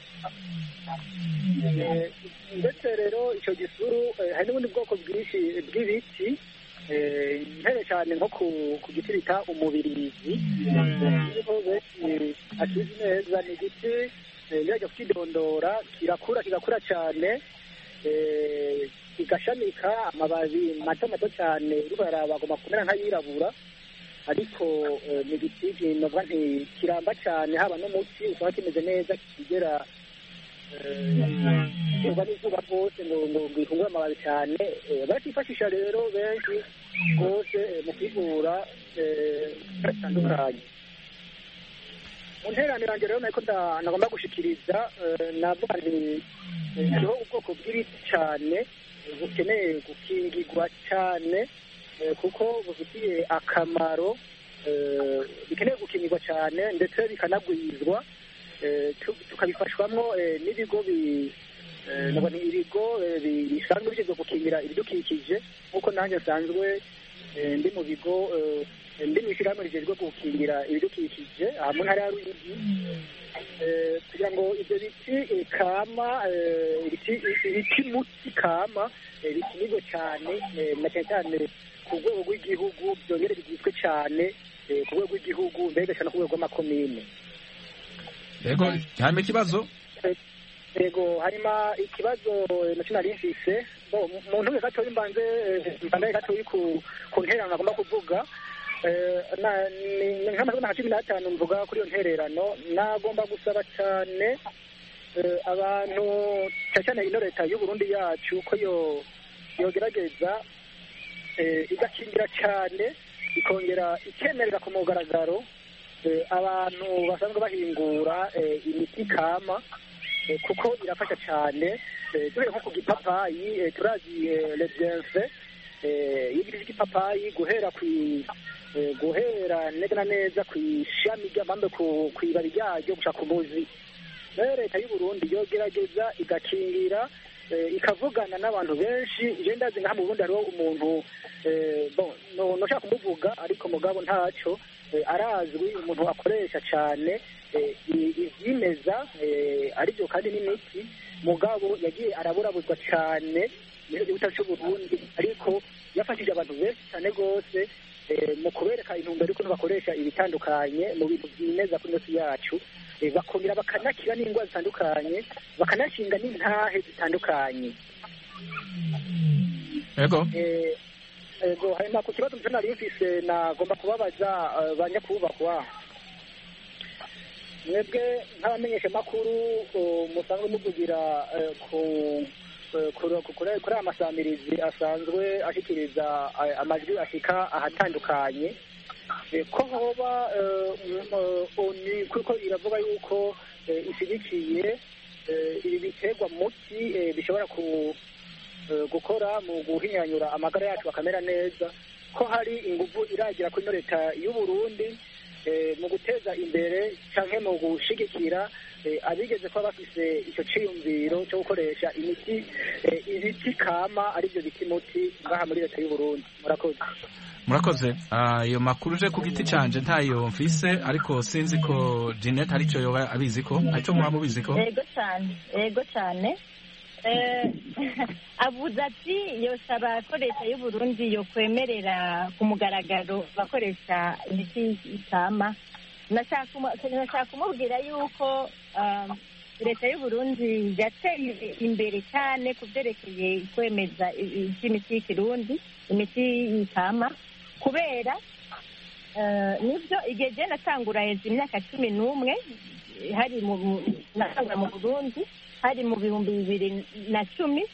Ndetse rero icyo gisuru hari n'ubundi bwoko bwinshi bw'ibiti, ntere cyane nko ku giti bita umubirizi, niho benshi akizi neza. Ni igiti njya kukidondora, kigakura cyane, kigashamika amababi mato mato cyane, urubara bagomba kumera nk'ayirabura, ariko ni igiti novuga nti kiramba cyane, haba n'umuti usanga kimeze neza, kigera iterwa n'izuba rwose ngo ifungure amababi cyane barakifashisha rero benshi rwose mu kwivura bitandukanye. Mu nteraniro yanjye rero nako nagomba gushikiriza navuga nti hariho ubwoko bw'ibiti cyane bukeneye gukingirwa cyane kuko bufitiye akamaro bikeneye gukingirwa cyane ndetse bikanagwizwa tukabifashwamo n'ibigo ibigo bisanzwe bishinzwe gukingira ibidukikije nk'uko nanjye nsanzwe ndi mu bigo ndi mu ishyirahamwe rijejwe gukingira ibidukikije aha mu ntara ya Ruyigi kugira ngo ibyo biti kama ibiti muti kama bikinirwe cyane na cyane cyane ku rwego rw'igihugu byongere bigizwe cyane ku rwego rw'igihugu mbere cyane ku rwego rw'amakomine. Yego harimo ikibazo harimo ikibazo nacyo nari mfise mu ntuye gatoya mbanze gatoya ku ntererano nagomba kuvuga nk'amazina nka 15 mvuga kuri iyo ntererano nagomba gusaba cyane abantu cyane ino leta y'u Burundi yacu ko yogerageza igakingira cyane ikongera ikemerera ku mugaragaro abantu basanzwe bahingura imiti kama kuko irafasha cyane duhere nko ku gipapayi turazi le bienfait y'igiti cy'ipapayi guhera neza na neza ku ishami ry'amambe ku ibabi ryaryo gushaka umuzi. Rero leta y'u Burundi yogerageza igakingira ikavugana n'abantu benshi je ndazi nka mu Burundi hariho umuntu noshaka kumuvuga ariko mugabo ntacyo arazwi umuntu akoresha cyane ivyimeza aribyo kandi n'imiti mugabo yagiye araburabuzwa cyane mu gihugu cy'u Burundi ariko yafashije abantu benshi cyane rwose mu kubereka intumbero y'uko bakoresha ibitandukanye mu bintu byimeza kuri inosi yacu bakongera bakanakira n'indwara zitandukanye bakanashinga n'intahe zitandukanye. Ego hanyuma ku kibazo mutana nari mfise nagomba kubabaza banyakubahwa mwebwe nk'abamenyesha makuru musanzwe muvugira kuri amasamirizi asanzwe ashikiriza amajwi ashika ahatandukanye ko hoba kuko iravuga yuko ishyigikiye ibi biterwa muti bishobora gukora mu guhinyanyura amagara yacu akamera neza ko hari ingufu iragira kuri leta y'u Burundi mu guteza imbere cyangwa mu gushigikira abigeze kuba bafise icyo ciyumviro cyo gukoresha ibiti kama aribyo biti muti ngaha muri leta y'u Burundi. Murakoze ayo makuru je ku giti canje ntayo mfise ariko sinzi ko Jeanette arico yoba abizi ko ariko muba mubizi ko yego cyane avuze ati yosaba ko leta y'u Burundi yo kwemerera ku mugaragaro bakoresha imiti ikama. Nashaka kumubwira yuko leta y'u Burundi yateye imbere cyane ku byerekeye kwemeza iby'imiti y'ikirundi imiti ikama kubera nibyo igihe je natangura heza imyaka 11 hari natangura mu Burundi hari mu 2010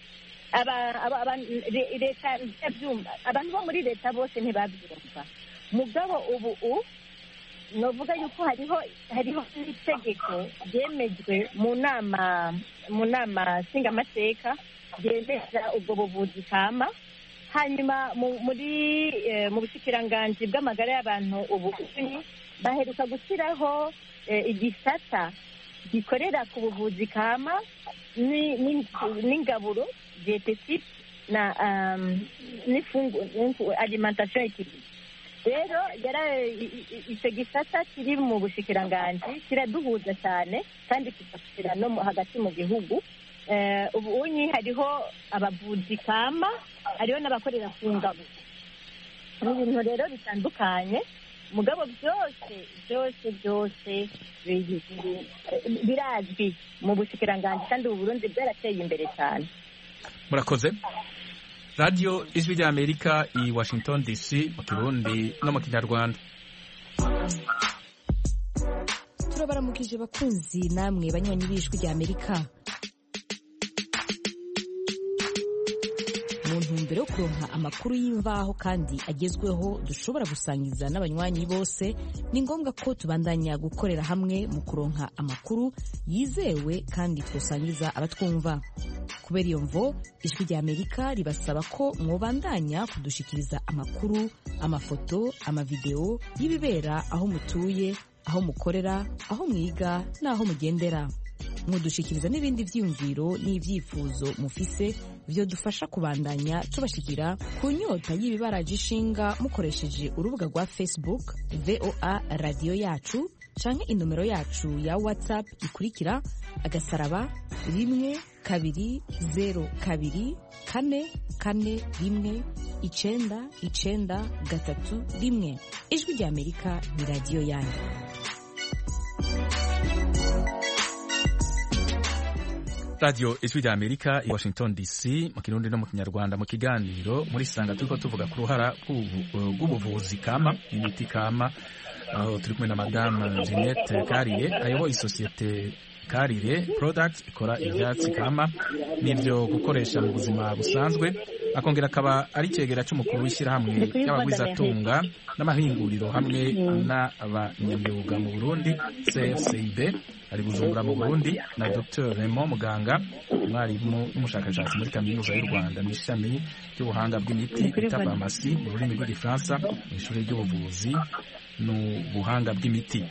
leta yabyumva abantu bo muri leta bose ntibabyumva mugabo ubu novuga yuko hariho itegeko ryemejwe mu nama nshingamateka ryemeza ubwo buvuzi kama hanyuma mu bushikiranganji bw'amagara y'abantu ubu baheruka gushyiraho igisata gikorera ku buvuzi kama n'ingaburo dietetique na alimentation équilibrée. Rero icyo gisata kiri mu bushikiranganji kiraduhuza cyane kandi kigashira no hagati mu gihugu. Ubu hariho abavuzi kama hariho n'abakorera ku ngabo n'ibintu rero bitandukanye mugabo byose birazwi mu bushikiranganji kandi ubu Burundi bwarateye imbere cyane. Murakoze. Radio Ijwi ry'Amerika i Washington DC mu Kirundi no mu Kinyarwanda. Turabaramukije bakunzi namwe banywanyi b'Ijwi ry'Amerika. ntumbero yo kuronka amakuru y'imvaho kandi agezweho dushobora gusangiza n'abanywanyi bose, ni ngombwa ko tubandanya gukorera hamwe mu kuronka amakuru yizewe kandi twosangiza abatwumva. Kubera iyo mvo, Ijwi ry'Amerika ribasaba ko mwobandanya kudushikiriza amakuru, amafoto, amavideo y'ibibera aho mutuye, aho mukorera, aho mwiga n'aho mugendera. Mudushikiriza n'ibindi vyiyumviro n'ivyifuzo mufise vyo dufasha kubandanya tubashikira ku nyota y'ibibaraje ishinga mukoresheje urubuga rwa Facebook VOA Radio Yacu canke inomero yacu ya WhatsApp ikurikira *1kabiri 02 441 Ijwi ry'Amerika ni radio yanyu. Radio Ijwi ry'Amerika i Washington DC mu Kirundi no mu Kinyarwanda. Mu kiganiro muri sanga turiko tuvuga ku ruhara rw'ubuvuzi kama, imiti kama, aho turi kumwe na Madame Jeanette Karire ayoboye isosiyete Karire Products ikora ivyatsi kama n'ivyo gukoresha mu buzima busanzwe, akongera akaba ari cegera c'umukuru w'ishyirahamwe y'abagwizatunga n'amahinguriro hamwe n'abanyamyuga mu Burundi CFCIB ari Bujumbura mu Burundi, na Dr Raymond Muganga, umwarimu n'umushakashatsi muri kaminuza y'u Rwanda mu ishami ry'ubuhanga bw'imiti bita farumasi mu rurimi rw'igifaransa mu ishuri ry'ubuvuzi n'ubuhanga bw'imiti.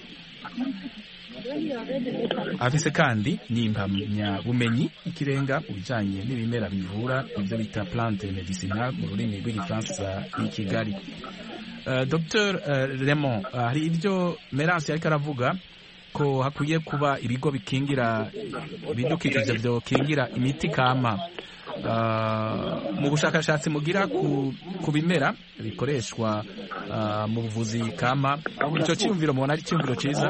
Afise kandi n'impamyabumenyi ikirenga mu bijanye n'ibimera bivura, ivyo bita plante medicinale mu rurimi rw'igifaransa i Kigali. Dr Raymond, hari ivyo Merance yariko aravuga ko hakwiye kuba ibigo bikingira ibidukikije vyokingira imiti kama. Mu bushakashatsi mugira ku bimera bikoreshwa mu buvuzi kama, ico ciyumviro mubona ari ciyumviro ciza?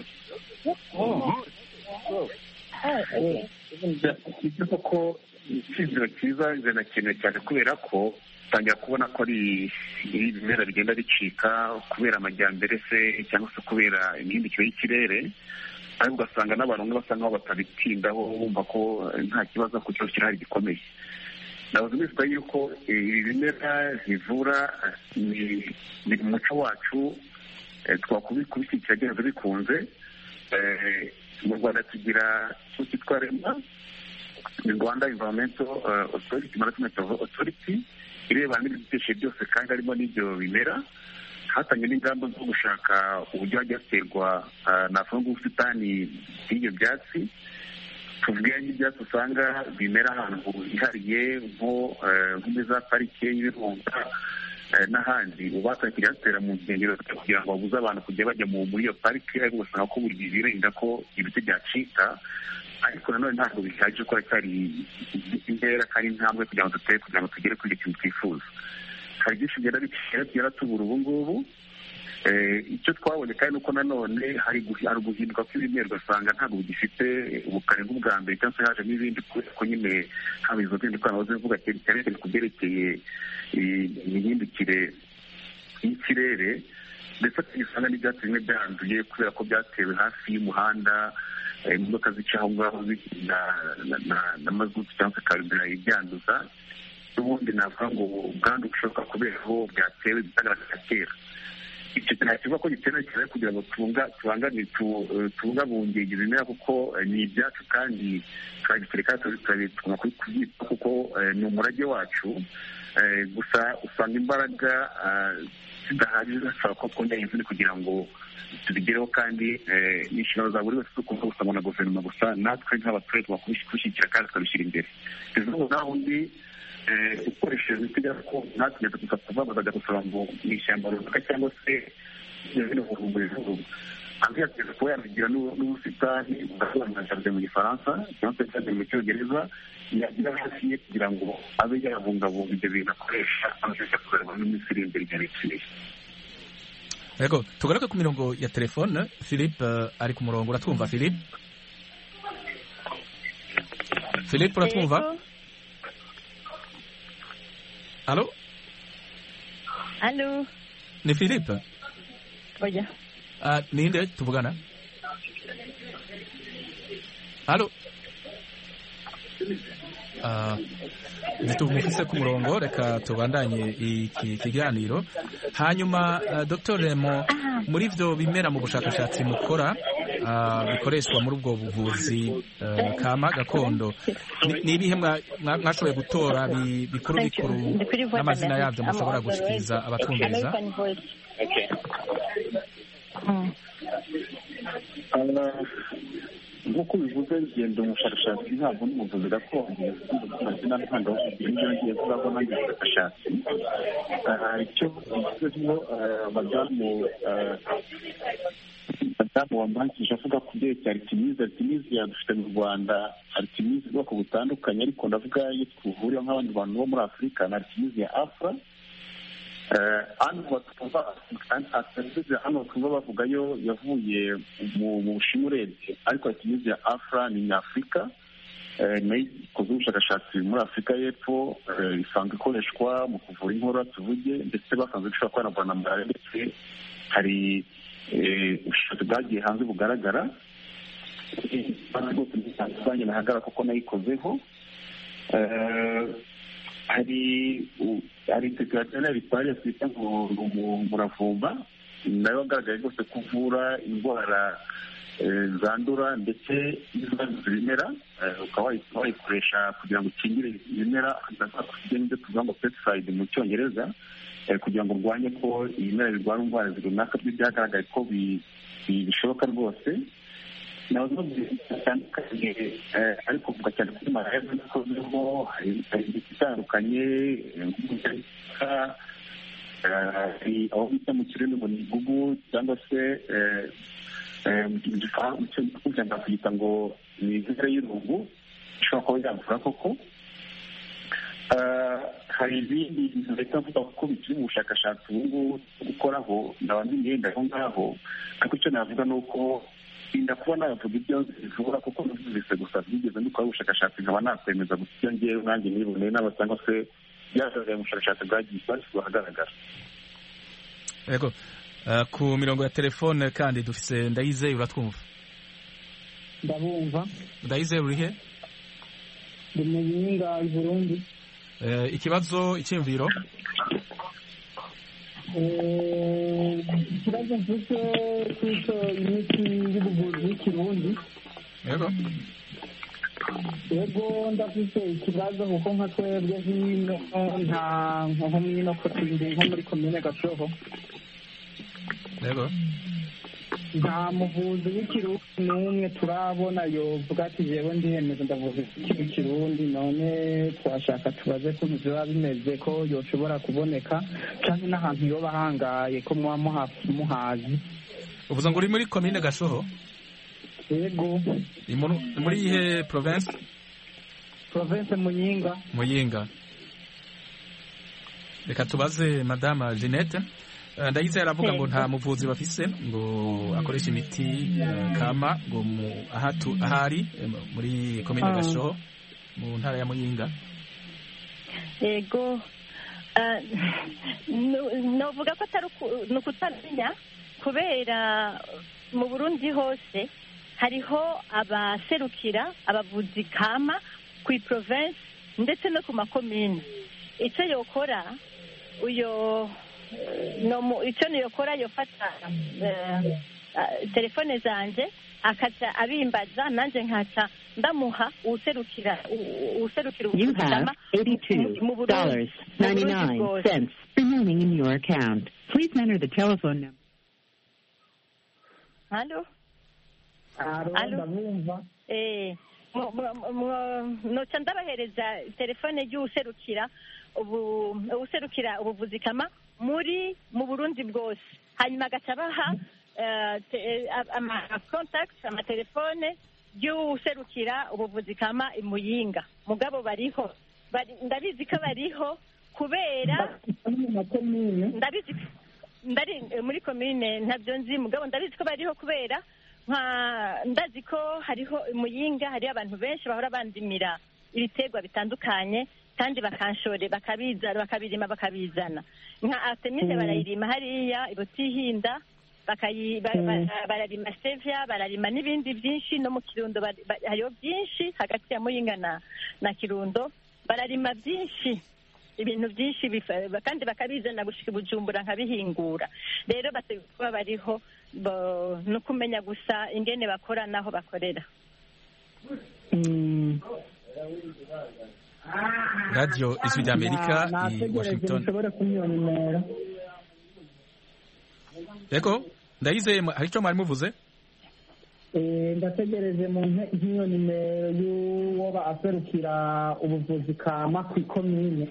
Icyo koko icyizero cyiza binakenewe cyane kubera ko utangira kubona ko ari ibimera bigenda bicika kubera amajyambere se cyangwa se kubera imihindukire y'ikirere, ariko ugasanga n'abantu bamwe basa nkaho batabitindaho bumva ko nta kibazo ku kibazo kirahari gikomeye. Nabuze neza yuko ibi bimera bivura ni mu muco wacu, twakubishyigikira byanze bikunze. Mu Rwanda tugira icyo cyitwa REMA, ni Rwanda Environmental Authority Management Authority, irebana n'ibidukikije byose kandi harimo n'ibyo bimera. Hatanye n'ingamba zo gushaka uburyo hajya haterwa navuga ubusitani bw'ibyo byatsi, tuvuge n'ibyatsi usanga bimera ahantu hihariye nko muri za parike y'ibirunga n'ahandi, ubasha kujya batera mu nkengero kugira ngo babuze abantu kujya bajya muri iyo parike, ariko ugasanga ko buri gihe birinda ko ibiti byacika. Ariko nanone ntabwo bihagije ko hari intera kandi intambwe kugira ngo dutere kugira ngo tugere kuri icyo kintu twifuza. Hari byinshi bigenda tubura ubu ngubu. Icyo twabonye kandi nuko nanone hari uguhinduka kw'ibimera, ugasanga ntabwo bigifite ubukare nk'ubwa mbere, cyangwa se haje n'ibindi kubera ko nyine haba izo zindi ikoranabuhanga zivuga cyane ku byerekeye imihindukire y'ikirere, ndetse tugisanga n'ibyatsi bimwe byanduye kubera ko byatewe hafi y'umuhanda, imodoka zica aho ngaho na mazutu cyangwa se karubira ibyanduza. N'ubundi navuga ngo ubwandu bushoboka kubera aho byatewe bitagaragara kera. Icyo kintu kivuga ko gikenewe cyane kugira ngo tubungabunge ibimera kuko ni ibyacu kandi turagikeka tugomba kubyitaho kuko ni umurage wacu. Gusa usanga imbaraga zidahagije, zishobora ko twongera izindi kugira ngo tubigereho, kandi n'inshingano za buri wese zo gusabwa na guverinoma, gusa natwe nk'abaturage tugomba kandi tukabishyira imbere. Bivuga naho undi ukoresheje imiti gakondo natwe tuva bazajya gusaba ngo mu ishyamba runaka cyangwa se bino burumburizuru abyateza kuba yabigira n'ubusitani ugasobanura jaride mu gifaransa cyangwa se jaride mu cyongereza, yagira hafi ye kugira ngo abe yabungabunga ibyo bintu akoresha amashusho kugaragara n'iminsi iri imbere igihe kirekire. Yego, tugaruke ku mirongo ya telefone. Philippe ari ku murongo, uratwumva Philippe? Philippe, uratwumva? Allô? Allô? Ni Philippe? Oya. Ninde tuvugana? Allô? tumufise ku murongo, reka tubandanye iki kiganiro. Hanyuma Dr. Remo, muri ivyo bimera mu bushakashatsi mukora bikoreshwa muri ubwo buvuzi kama gakondo, ni ibihe mwashoboye gutora bikuru n'amazina yavyo mushobora gushikiriza abatwumviriza? nk'uko bivuze ngenda umushakashatsi ntabwo n'umuvuzi gakondo amazina ntangawushyize ibyo ngiye kuzabona n'ubushakashatsi. icyo bivuzeho madamu wambangije avuga ku byerekeye aritimizi yadufite mu Rwanda, aritimizi ubwoko butandukanye, ariko ndavuga iyo twihuriyeho nk'abandi bantu bo muri Afurika na aritimizi ya afra. hano twumva bavuga yo yavuye mu Bushinwa urebye, ariko aritimizi ya afra ni nyafurika, nayo ikoze ubushakashatsi muri Afurika y'Epfo, isanzwe ikoreshwa mu kuvura inkorora tuvuge, ndetse basanzwe ishobora kwanavura na malariya, ndetse hari ubushakashatsi bwagiye hanze bugaragara rwose bitandukanye nahagara kuko nayikozeho. hari tekiratera bitwariye twita ngo umuravumba, nayo agaragaye rwose kuvura indwara zandura ndetse n'izanduza ibimera, ukaba wayikoresha kugira ngo ukingire ibimera, ibyo tuvuga ngo pesticide mu cyongereza, kugira ngo urwanye ko ibimera birwara indwara runaka. byo byagaragaye ko bishoboka rwose. nazo bitandukanye, ariko kuvuga cyane kuri malariya kuko ziriho hari imiti itandukanye, aho bita mu kirimi ngo ni igugu, cyangwa se mu cyongereza bakita ngo ni inzira y'irungu, ishobora kuba yavura koko. hari ibindi bintu leta mvuga kuko bikiri mu bushakashatsi ubu ngubu gukoraho, ndaba ngenda aho ngaho, ariko icyo navuga ni uko inda kuba navuga ibyo bivura kuko numvise gusa byigeze ndikora ubushakashatsi nkaba nakwemeza gusa ibyo ngewe nanjye niboneye n'aba cyangwa se byagaragaye mu bushakashatsi bwagiye bwashyizwe ahagaragara. Yego, ku mirongo ya telefone kandi dufise Ndayizeye, uratwumva? Ndabumva. Ndayizeye urihe? Ndi mu Muyinga i Burundi. Ikibazo, icyumviro? Ikibazo mfite kuko imiti y'ubuvuzi y'ikirundi. Yego ndafite ikibazo kuko nka twebwe hino nko mwino kotinde nko muri komine Gashoho. Yego. Nta muvuzi w'ikirundi n'umwe turabona yovuga ati jewe ndiyemeza ndavuza ikirundi, none twashaka tubaze ko biba bimeze ko yoshobora kuboneka cyangwa n'ahantu yoba hangaye ko muba muhazi. Uvuze ngo uri muri komine Gashoho? Yego. Muri ihe province? Province Muyinga. Muyinga. Reka tubaze Madame Jeanette. Ndayizeye aravuga ngo nta muvuzi bafise ngo akoresha imiti kama ngo ahari muri komine Gashoho mu ntara ya Muyinga. Yego, novuga ko atari ukutamenya, kubera mu Burundi hose hariho abaserukira abavuzi kama ku province ndetse no ku makomine. Icyo yokora icyo niyokora yofata telefone zanje akaca abimbaza, nanjye nkaca ndamuha uwuserukira ubuzima mu Burundi. $2.99 remaining in your account. Please enter the telephone number. Hello? Noca ndabahereza telefone y'uwuserukira ubuvuzi kama mu Burundi bwose, hanyuma agaca baha amakontakiti, amatelefone y'userukira ubuvuzi kama i Muyinga. Mugabo bariho, ndabizi ko bariho kubera ndabizi muri komine ntabyo nzi, mugabo ndabizi ko bariho kubera ndazi ko hariho i Muyinga hariho abantu benshi bahora bandimira ibiterwa bitandukanye kandi bakanshore bakabirima bakabizana. Nka Artemise barayirima hariya i Butihinda, bararima stevia, bararima n'ibindi byinshi, no mu Kirundo hariho byinshi, hagati ya Muyinga na Kirundo bararima byinshi, ibintu byinshi, kandi bakabizana gushika Bujumbura nkabihingura. Rero kuba bariho no kumenya gusa ingene bakora naho bakorera. Radio Ijwi ry'Amerika i Washington. Eko ndayizeye hari icyo mwari muvuze? Ndategereje mu nk'iyo nimero y'uwo aserukira ubuvuzi kama ku ikomine.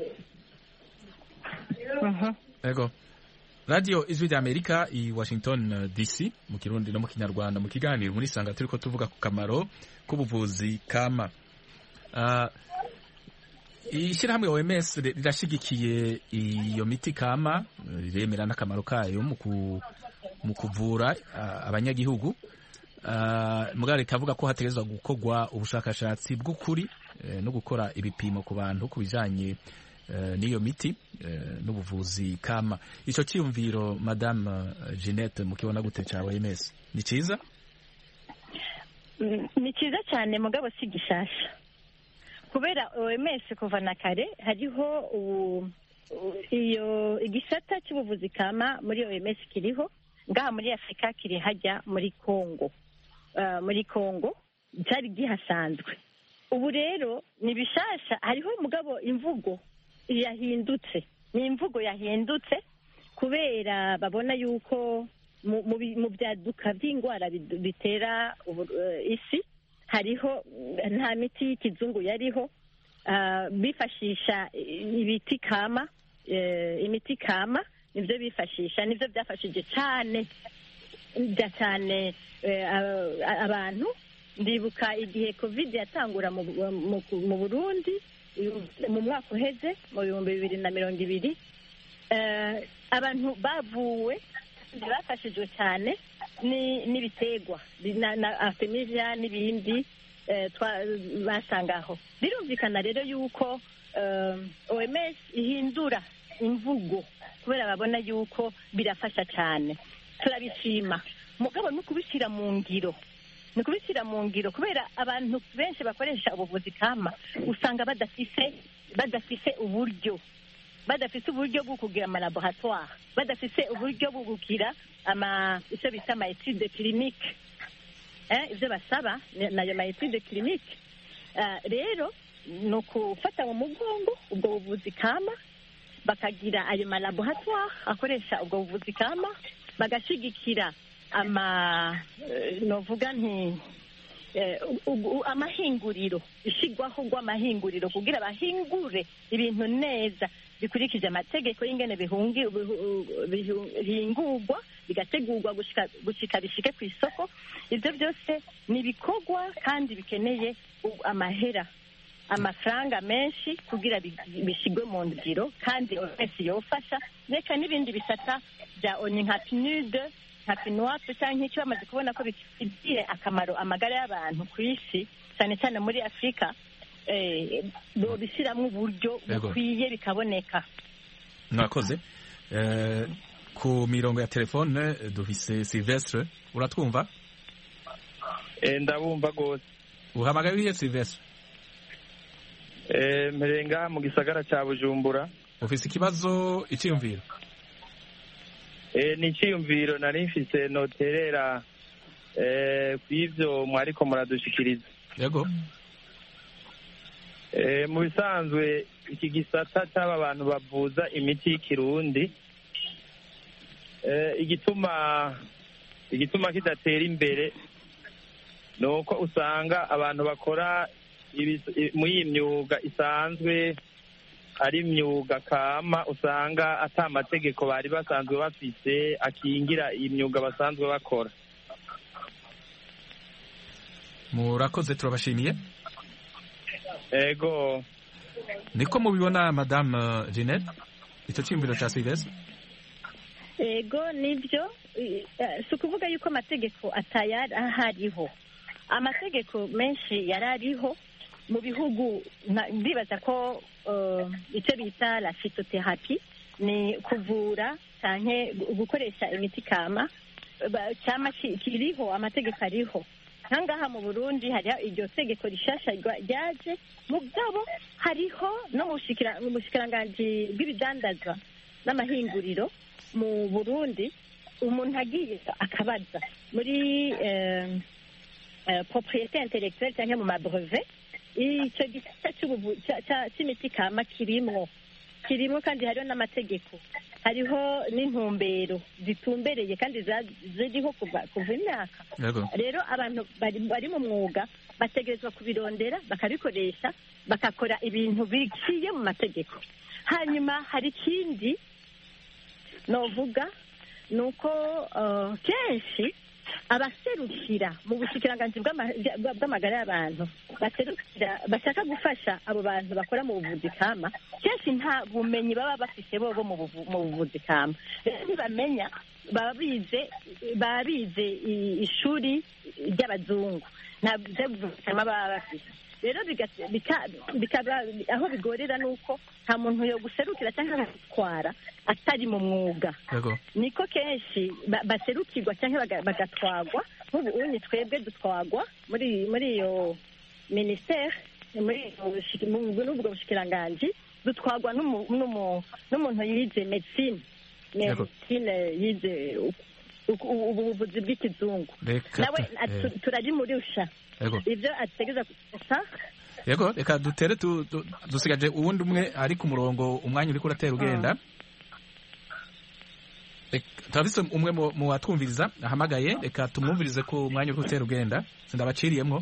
Ego Radio Ijwi ry'Amerika i Washington DC mu Kirundi no mu Kinyarwanda, mu kiganiro muri Sanga turiko tuvuga ku kamaro k'ubuvuzi kama. Ishyirahamwe OMS rirashigikiye iyo miti kama, riremera n'akamaro kayo mu kuvura abanyagihugu. Mugari kavuga ko hategezwa gukorwa ubushakashatsi bw'ukuri no gukora ibipimo ku bantu ku bijanye n'iyo miti n'ubuvuzi kama. Ico cyumviro Madame Jeanette mukibona gute cha OMS? Ni ciza? Ni ciza cyane mugabo si gishasha. Kubera OMS kuva na kare hariho iyo igisata cy'ubuvuzi kama muri OMS kiriho, ngaha muri Afrika kiri hajya muri Kongo. Muri Kongo cyari gihasanzwe. Ubu rero ni bishasha, hariho mugabo imvugo yahindutse. Ni imvugo yahindutse kubera babona yuko mu byaduka by'indwara bitera isi hariho nta miti y'ikizungu yariho, bifashisha ibiti kama, imiti kama nibyo bifashisha, nibyo byafashije cyane abantu. Ndibuka igihe covid yatangura mu Burundi mu mwaka uheze mu 2020, abantu bavuwe bafashijwe cyane n'ibiterwa na artemisia n'ibindi basangaho. Birumvikana rero yuko OMS ihindura imvugo kubera babona yuko birafasha cyane, turabishima. Mugabo no kubishyira mu ngiro, kubera abantu benshi bakoresha ubuvuzi kama usanga badafise uburyo bwo kugira amalaboratoire, badafise uburyo bwo kugira icyo bita ama étude clinique, ibyo basaba nayo ma étude clinique. Rero ni ukufata mu mugongo ubwo buvuzi kama, bakagira ayo malaboratoire akoresha ubwo buvuzi kama, bagashigikira novuga nti amahinguriro, ishigwaho rw'amahinguriro kugira bahingure ibintu neza bikurikije amategeko y'ingene bihingurwa, bigategurwa gushika bishike ku isoko. Ibyo byose ni ibikorwa kandi bikeneye amafaranga menshi kugira bishigwe mu ngiro, kandi OMS yofasha. Reka n'ibindi bisata bya ONU nka PNUD, nka PNUAP cyangwa icyo bamaze kubona ko bifitiye akamaro amagara y'abantu ku isi, cyane cyane muri Afrika, bishyiramo uburyo bukwiye bikaboneka. Mwakoze. Ku mirongo ya telefone dufise Silvestre, uratwumva? Ndabumva gose. Uhamagaye wiye Silvestre? Mperenga mu gisagara cya Bujumbura. Ufise ikibazo, iciyumviro? Ni iciyumviro nari mfise noterera kw'ivyo mwariko muradushikiriza. Yego. Mu bisanzwe iki gisata cy'aba abantu bavuza imiti y'ikirundi, igituma kidatera imbere ni uko usanga abantu bakora muri iyi myuga isanzwe ari imyuga kama, usanga ata amategeko bari basanzwe bafise akingira iyi myuga basanzwe bakora. Murakoze, turabashimiye. Ego. Niko mubibona Madame Jeanette, icyo cyumviro cya Silvestre? Ego nibyo, si ukuvuga yuko amategeko ahariho. Amategeko menshi yarariho mu bihugu, ndibaza ko icyo bita la phytothérapie ni kuvura cyane gukoresha imiti kama cyama kiriho, amategeko ariho. Ahangaha mu Burundi hariho iryo tegeko rishasha ryaje, mugabo hariho no mu bushikiranganji bw'ibidandazwa n'amahinguriro mu Burundi, umuntu agiye akabaza muri propriété intellectuelle cyangwa mu mabrevet, icyo gisata cy'imiti kama kirimwo kandi hariho n'amategeko, hariho n'intumbero zitumbereye kandi ziriho kuva imyaka. Rero abantu bari mu mwuga bategerezwa kubirondera, bakabikoresha, bagakora ibintu biciye mu mategeko. Hanyuma hari ikindi novuga ni uko kenshi abaserukira mu bushikiranganji bw'amagara y'abantu bashaka gufasha abo bantu bakora mu buvuzi kama, kenshi nta bumenyi baba bafite bo mu buvuzi kama. Rero ntibamenya, baba bize ishuri ry'abazungu, nta buvuzi kama baba bafite. Rero bikaba aho bigorera nuko nta muntu yo guserukira cyangwa gutwara atari mu mwuga. Niko kenshi baserukirwa cyangwa bagatwagwa. Nk'ubu unyi twebwe dutwagwa muri iyo ministère, muri ubwo bushikiranganji dutwagwa n'umuntu yize medicine yize ubuvuzi bw'ikizungu, nawe turari muri usha ibyo ategeza gusa. Yego, reka dutere dusigaje uwundi umwe ari ku murongo, umwanya uri kuratera ugenda. Turabise umwe mu watwumviriza ahamagaye, reka tumwumvirize ku mwanya uri gutera ugenda, sindabaciriyemwo.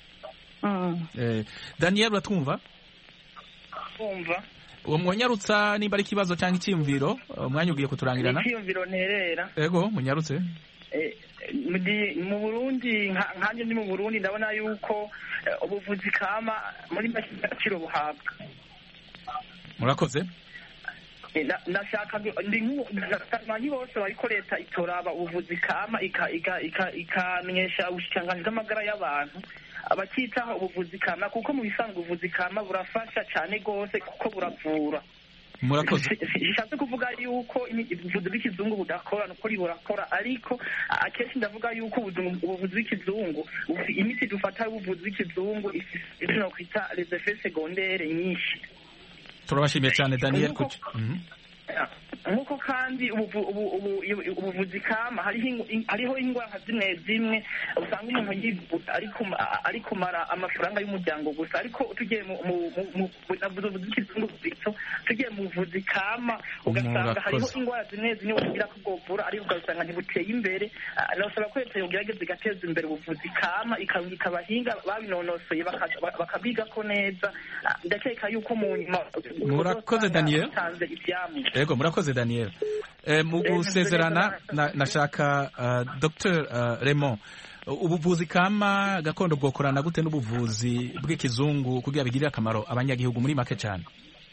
Daniel, uratwumva? Kumva. Uwo mwanyarutsa nimba ari ikibazo cyangwa icyiyumviro, umwanya ugiye kuturangirana. Icyiyumviro nterera. Yego, munyarutse. Mu Burundi, nkanjye ndi mu Burundi, ndabona yuko ubuvuzi kama muri make agaciro buhabwa. Murakoze. Nashaka ndi bose bariko leta itoraba ubuvuzi kama ikamenyesha ubushikiranganji bw'amagara y'abantu abakitaho ubuvuzi kama, kuko mu bisanzwe ubuvuzi kama burafasha cyane rwose kuko buravura. Murakoze. Bishatse kuvuga yuko ubuvuzi bw'ikizungu budakora, nukuri burakora, ariko akenshi ndavuga yuko ubuvuzi bw'ikizungu, imiti dufata y'ubuvuzi bw'ikizungu ifite no kwita les effets secondaires nyinshi. Turabashimiye cyane Daniel. Nkuko kandi ubuvuzi kama hariho ingwara zimwe usanga umuntu yivuza ari kumara amafaranga y'umuryango gusa, ariko tugiye mu buvuzi bw'ikizungu tugiye mu buvuzi kama ugasanga hariho ingwara zimwe ugira ko bwovura ariko ugasanga ntibuteye imbere. Nasaba ko leta yogerageza igateza imbere ubuvuzi kama, ikabahinga babinonosoye bakabiga ko neza. Ndakeka yuko mu nyuma. Murakoze Daniel. Yego, murakoze Daniel. Mu gusezerana nashaka Dr. Raymond, ubuvuzi kama gakondo bwokorana gute n'ubuvuzi bw'ikizungu kugira bigirire akamaro abanyagihugu muri make cyane?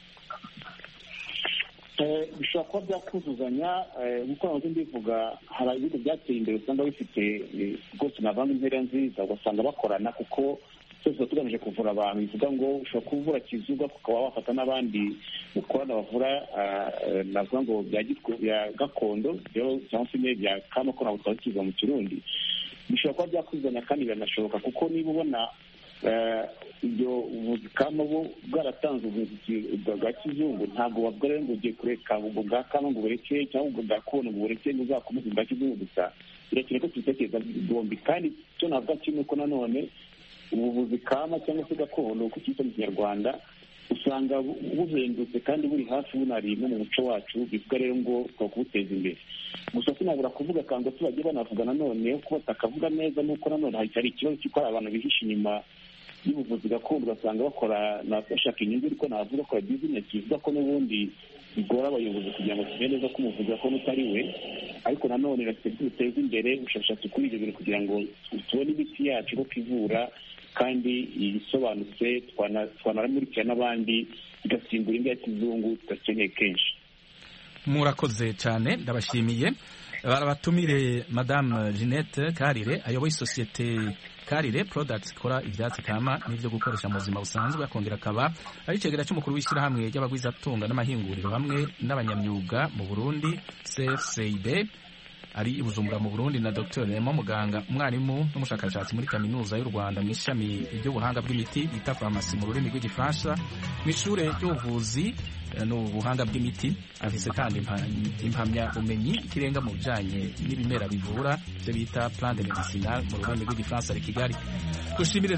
Bishobora kuba byakuzuzanya, nk'uko nahoze mbivuga, hari ibihugu byateye imbere usanga bifite rwose navanga intera nziza, ugasanga bakorana kuko twese tugamije kuvura abantu. Bivuga ngo ushobora kuvura kizungu ukaba wafata n'abandi mukorana bavura navuga ngo bya gakondo cyangwa se bya kama ko ntabwo twakiza mu Kirundi. Bishobora kuba byakuzuzanya kandi biranashoboka, kuko niba ubona ibyo ubuvuzi kama bo bwaratanze ubuvuzi bwa kizungu, ntabwo bavuga rero ngo ugiye kureka ubwo bwa kama ngo bureke cyangwa ubwo bwa kono ngo bureke ngo uzakomeze bwa kizungu gusa. Birakeye ko tubitekereza bombi, kandi icyo navuga kimwe ko nanone ubuvuzi kama cyangwa se gakondo uko cyitwa mu Kinyarwanda usanga buhendutse kandi buri hafi bunari no mu muco wacu. Bivuga rero ngo twakubuteza imbere. Gusa sinabura kuvuga kandi tubagiye banavuga nanone ko batakavuga neza, nuko nanone hari ikibazo cy'uko abantu bihisha inyuma y'ubuvuzi gakondo, ugasanga bakora bashaka inyungu, ariko navuga ko bizinesi. Bivuga ko n'ubundi bigora abayobozi kugira ngo tumenye neza ko umuvuzi gakondo utari we, ariko nanone duteze imbere ubushakashatsi kuri ibyo bintu kugira ngo tubone imiti yacu ko ivura kandi isobanutse, twanamurikira n'abandi igasimbura indi ya kizungu tudakeneye kenshi. Murakoze cyane, ndabashimiye. Barabatumire Madame Jeanette Karire, ayoboye isosiyete Karire Products ikora ibyatsi kama n'ibyo gukoresha mu buzima busanzwe, akongera akaba ari icegera cy'umukuru w'ishyirahamwe ry'abagwizatunga n'amahinguriro hamwe n'abanyamyuga mu Burundi CFCIB. ari i Bujumbura mu Burundi na Dr Rema Muganga, umwarimu n'umushakashatsi muri kaminuza y'u Rwanda mu ishami ry'ubuhanga bw'imiti bita farumasi mu rurimi rw'igifaransa mu ishure ry'ubuvuzi n'ubuhanga bw'imiti. Afise kandi impamya bumenyi ikirenga mu bijanye n'ibimera bivura, ivyo bita plante medicinale mu rurimi rw'igifaransa. ari Kigali.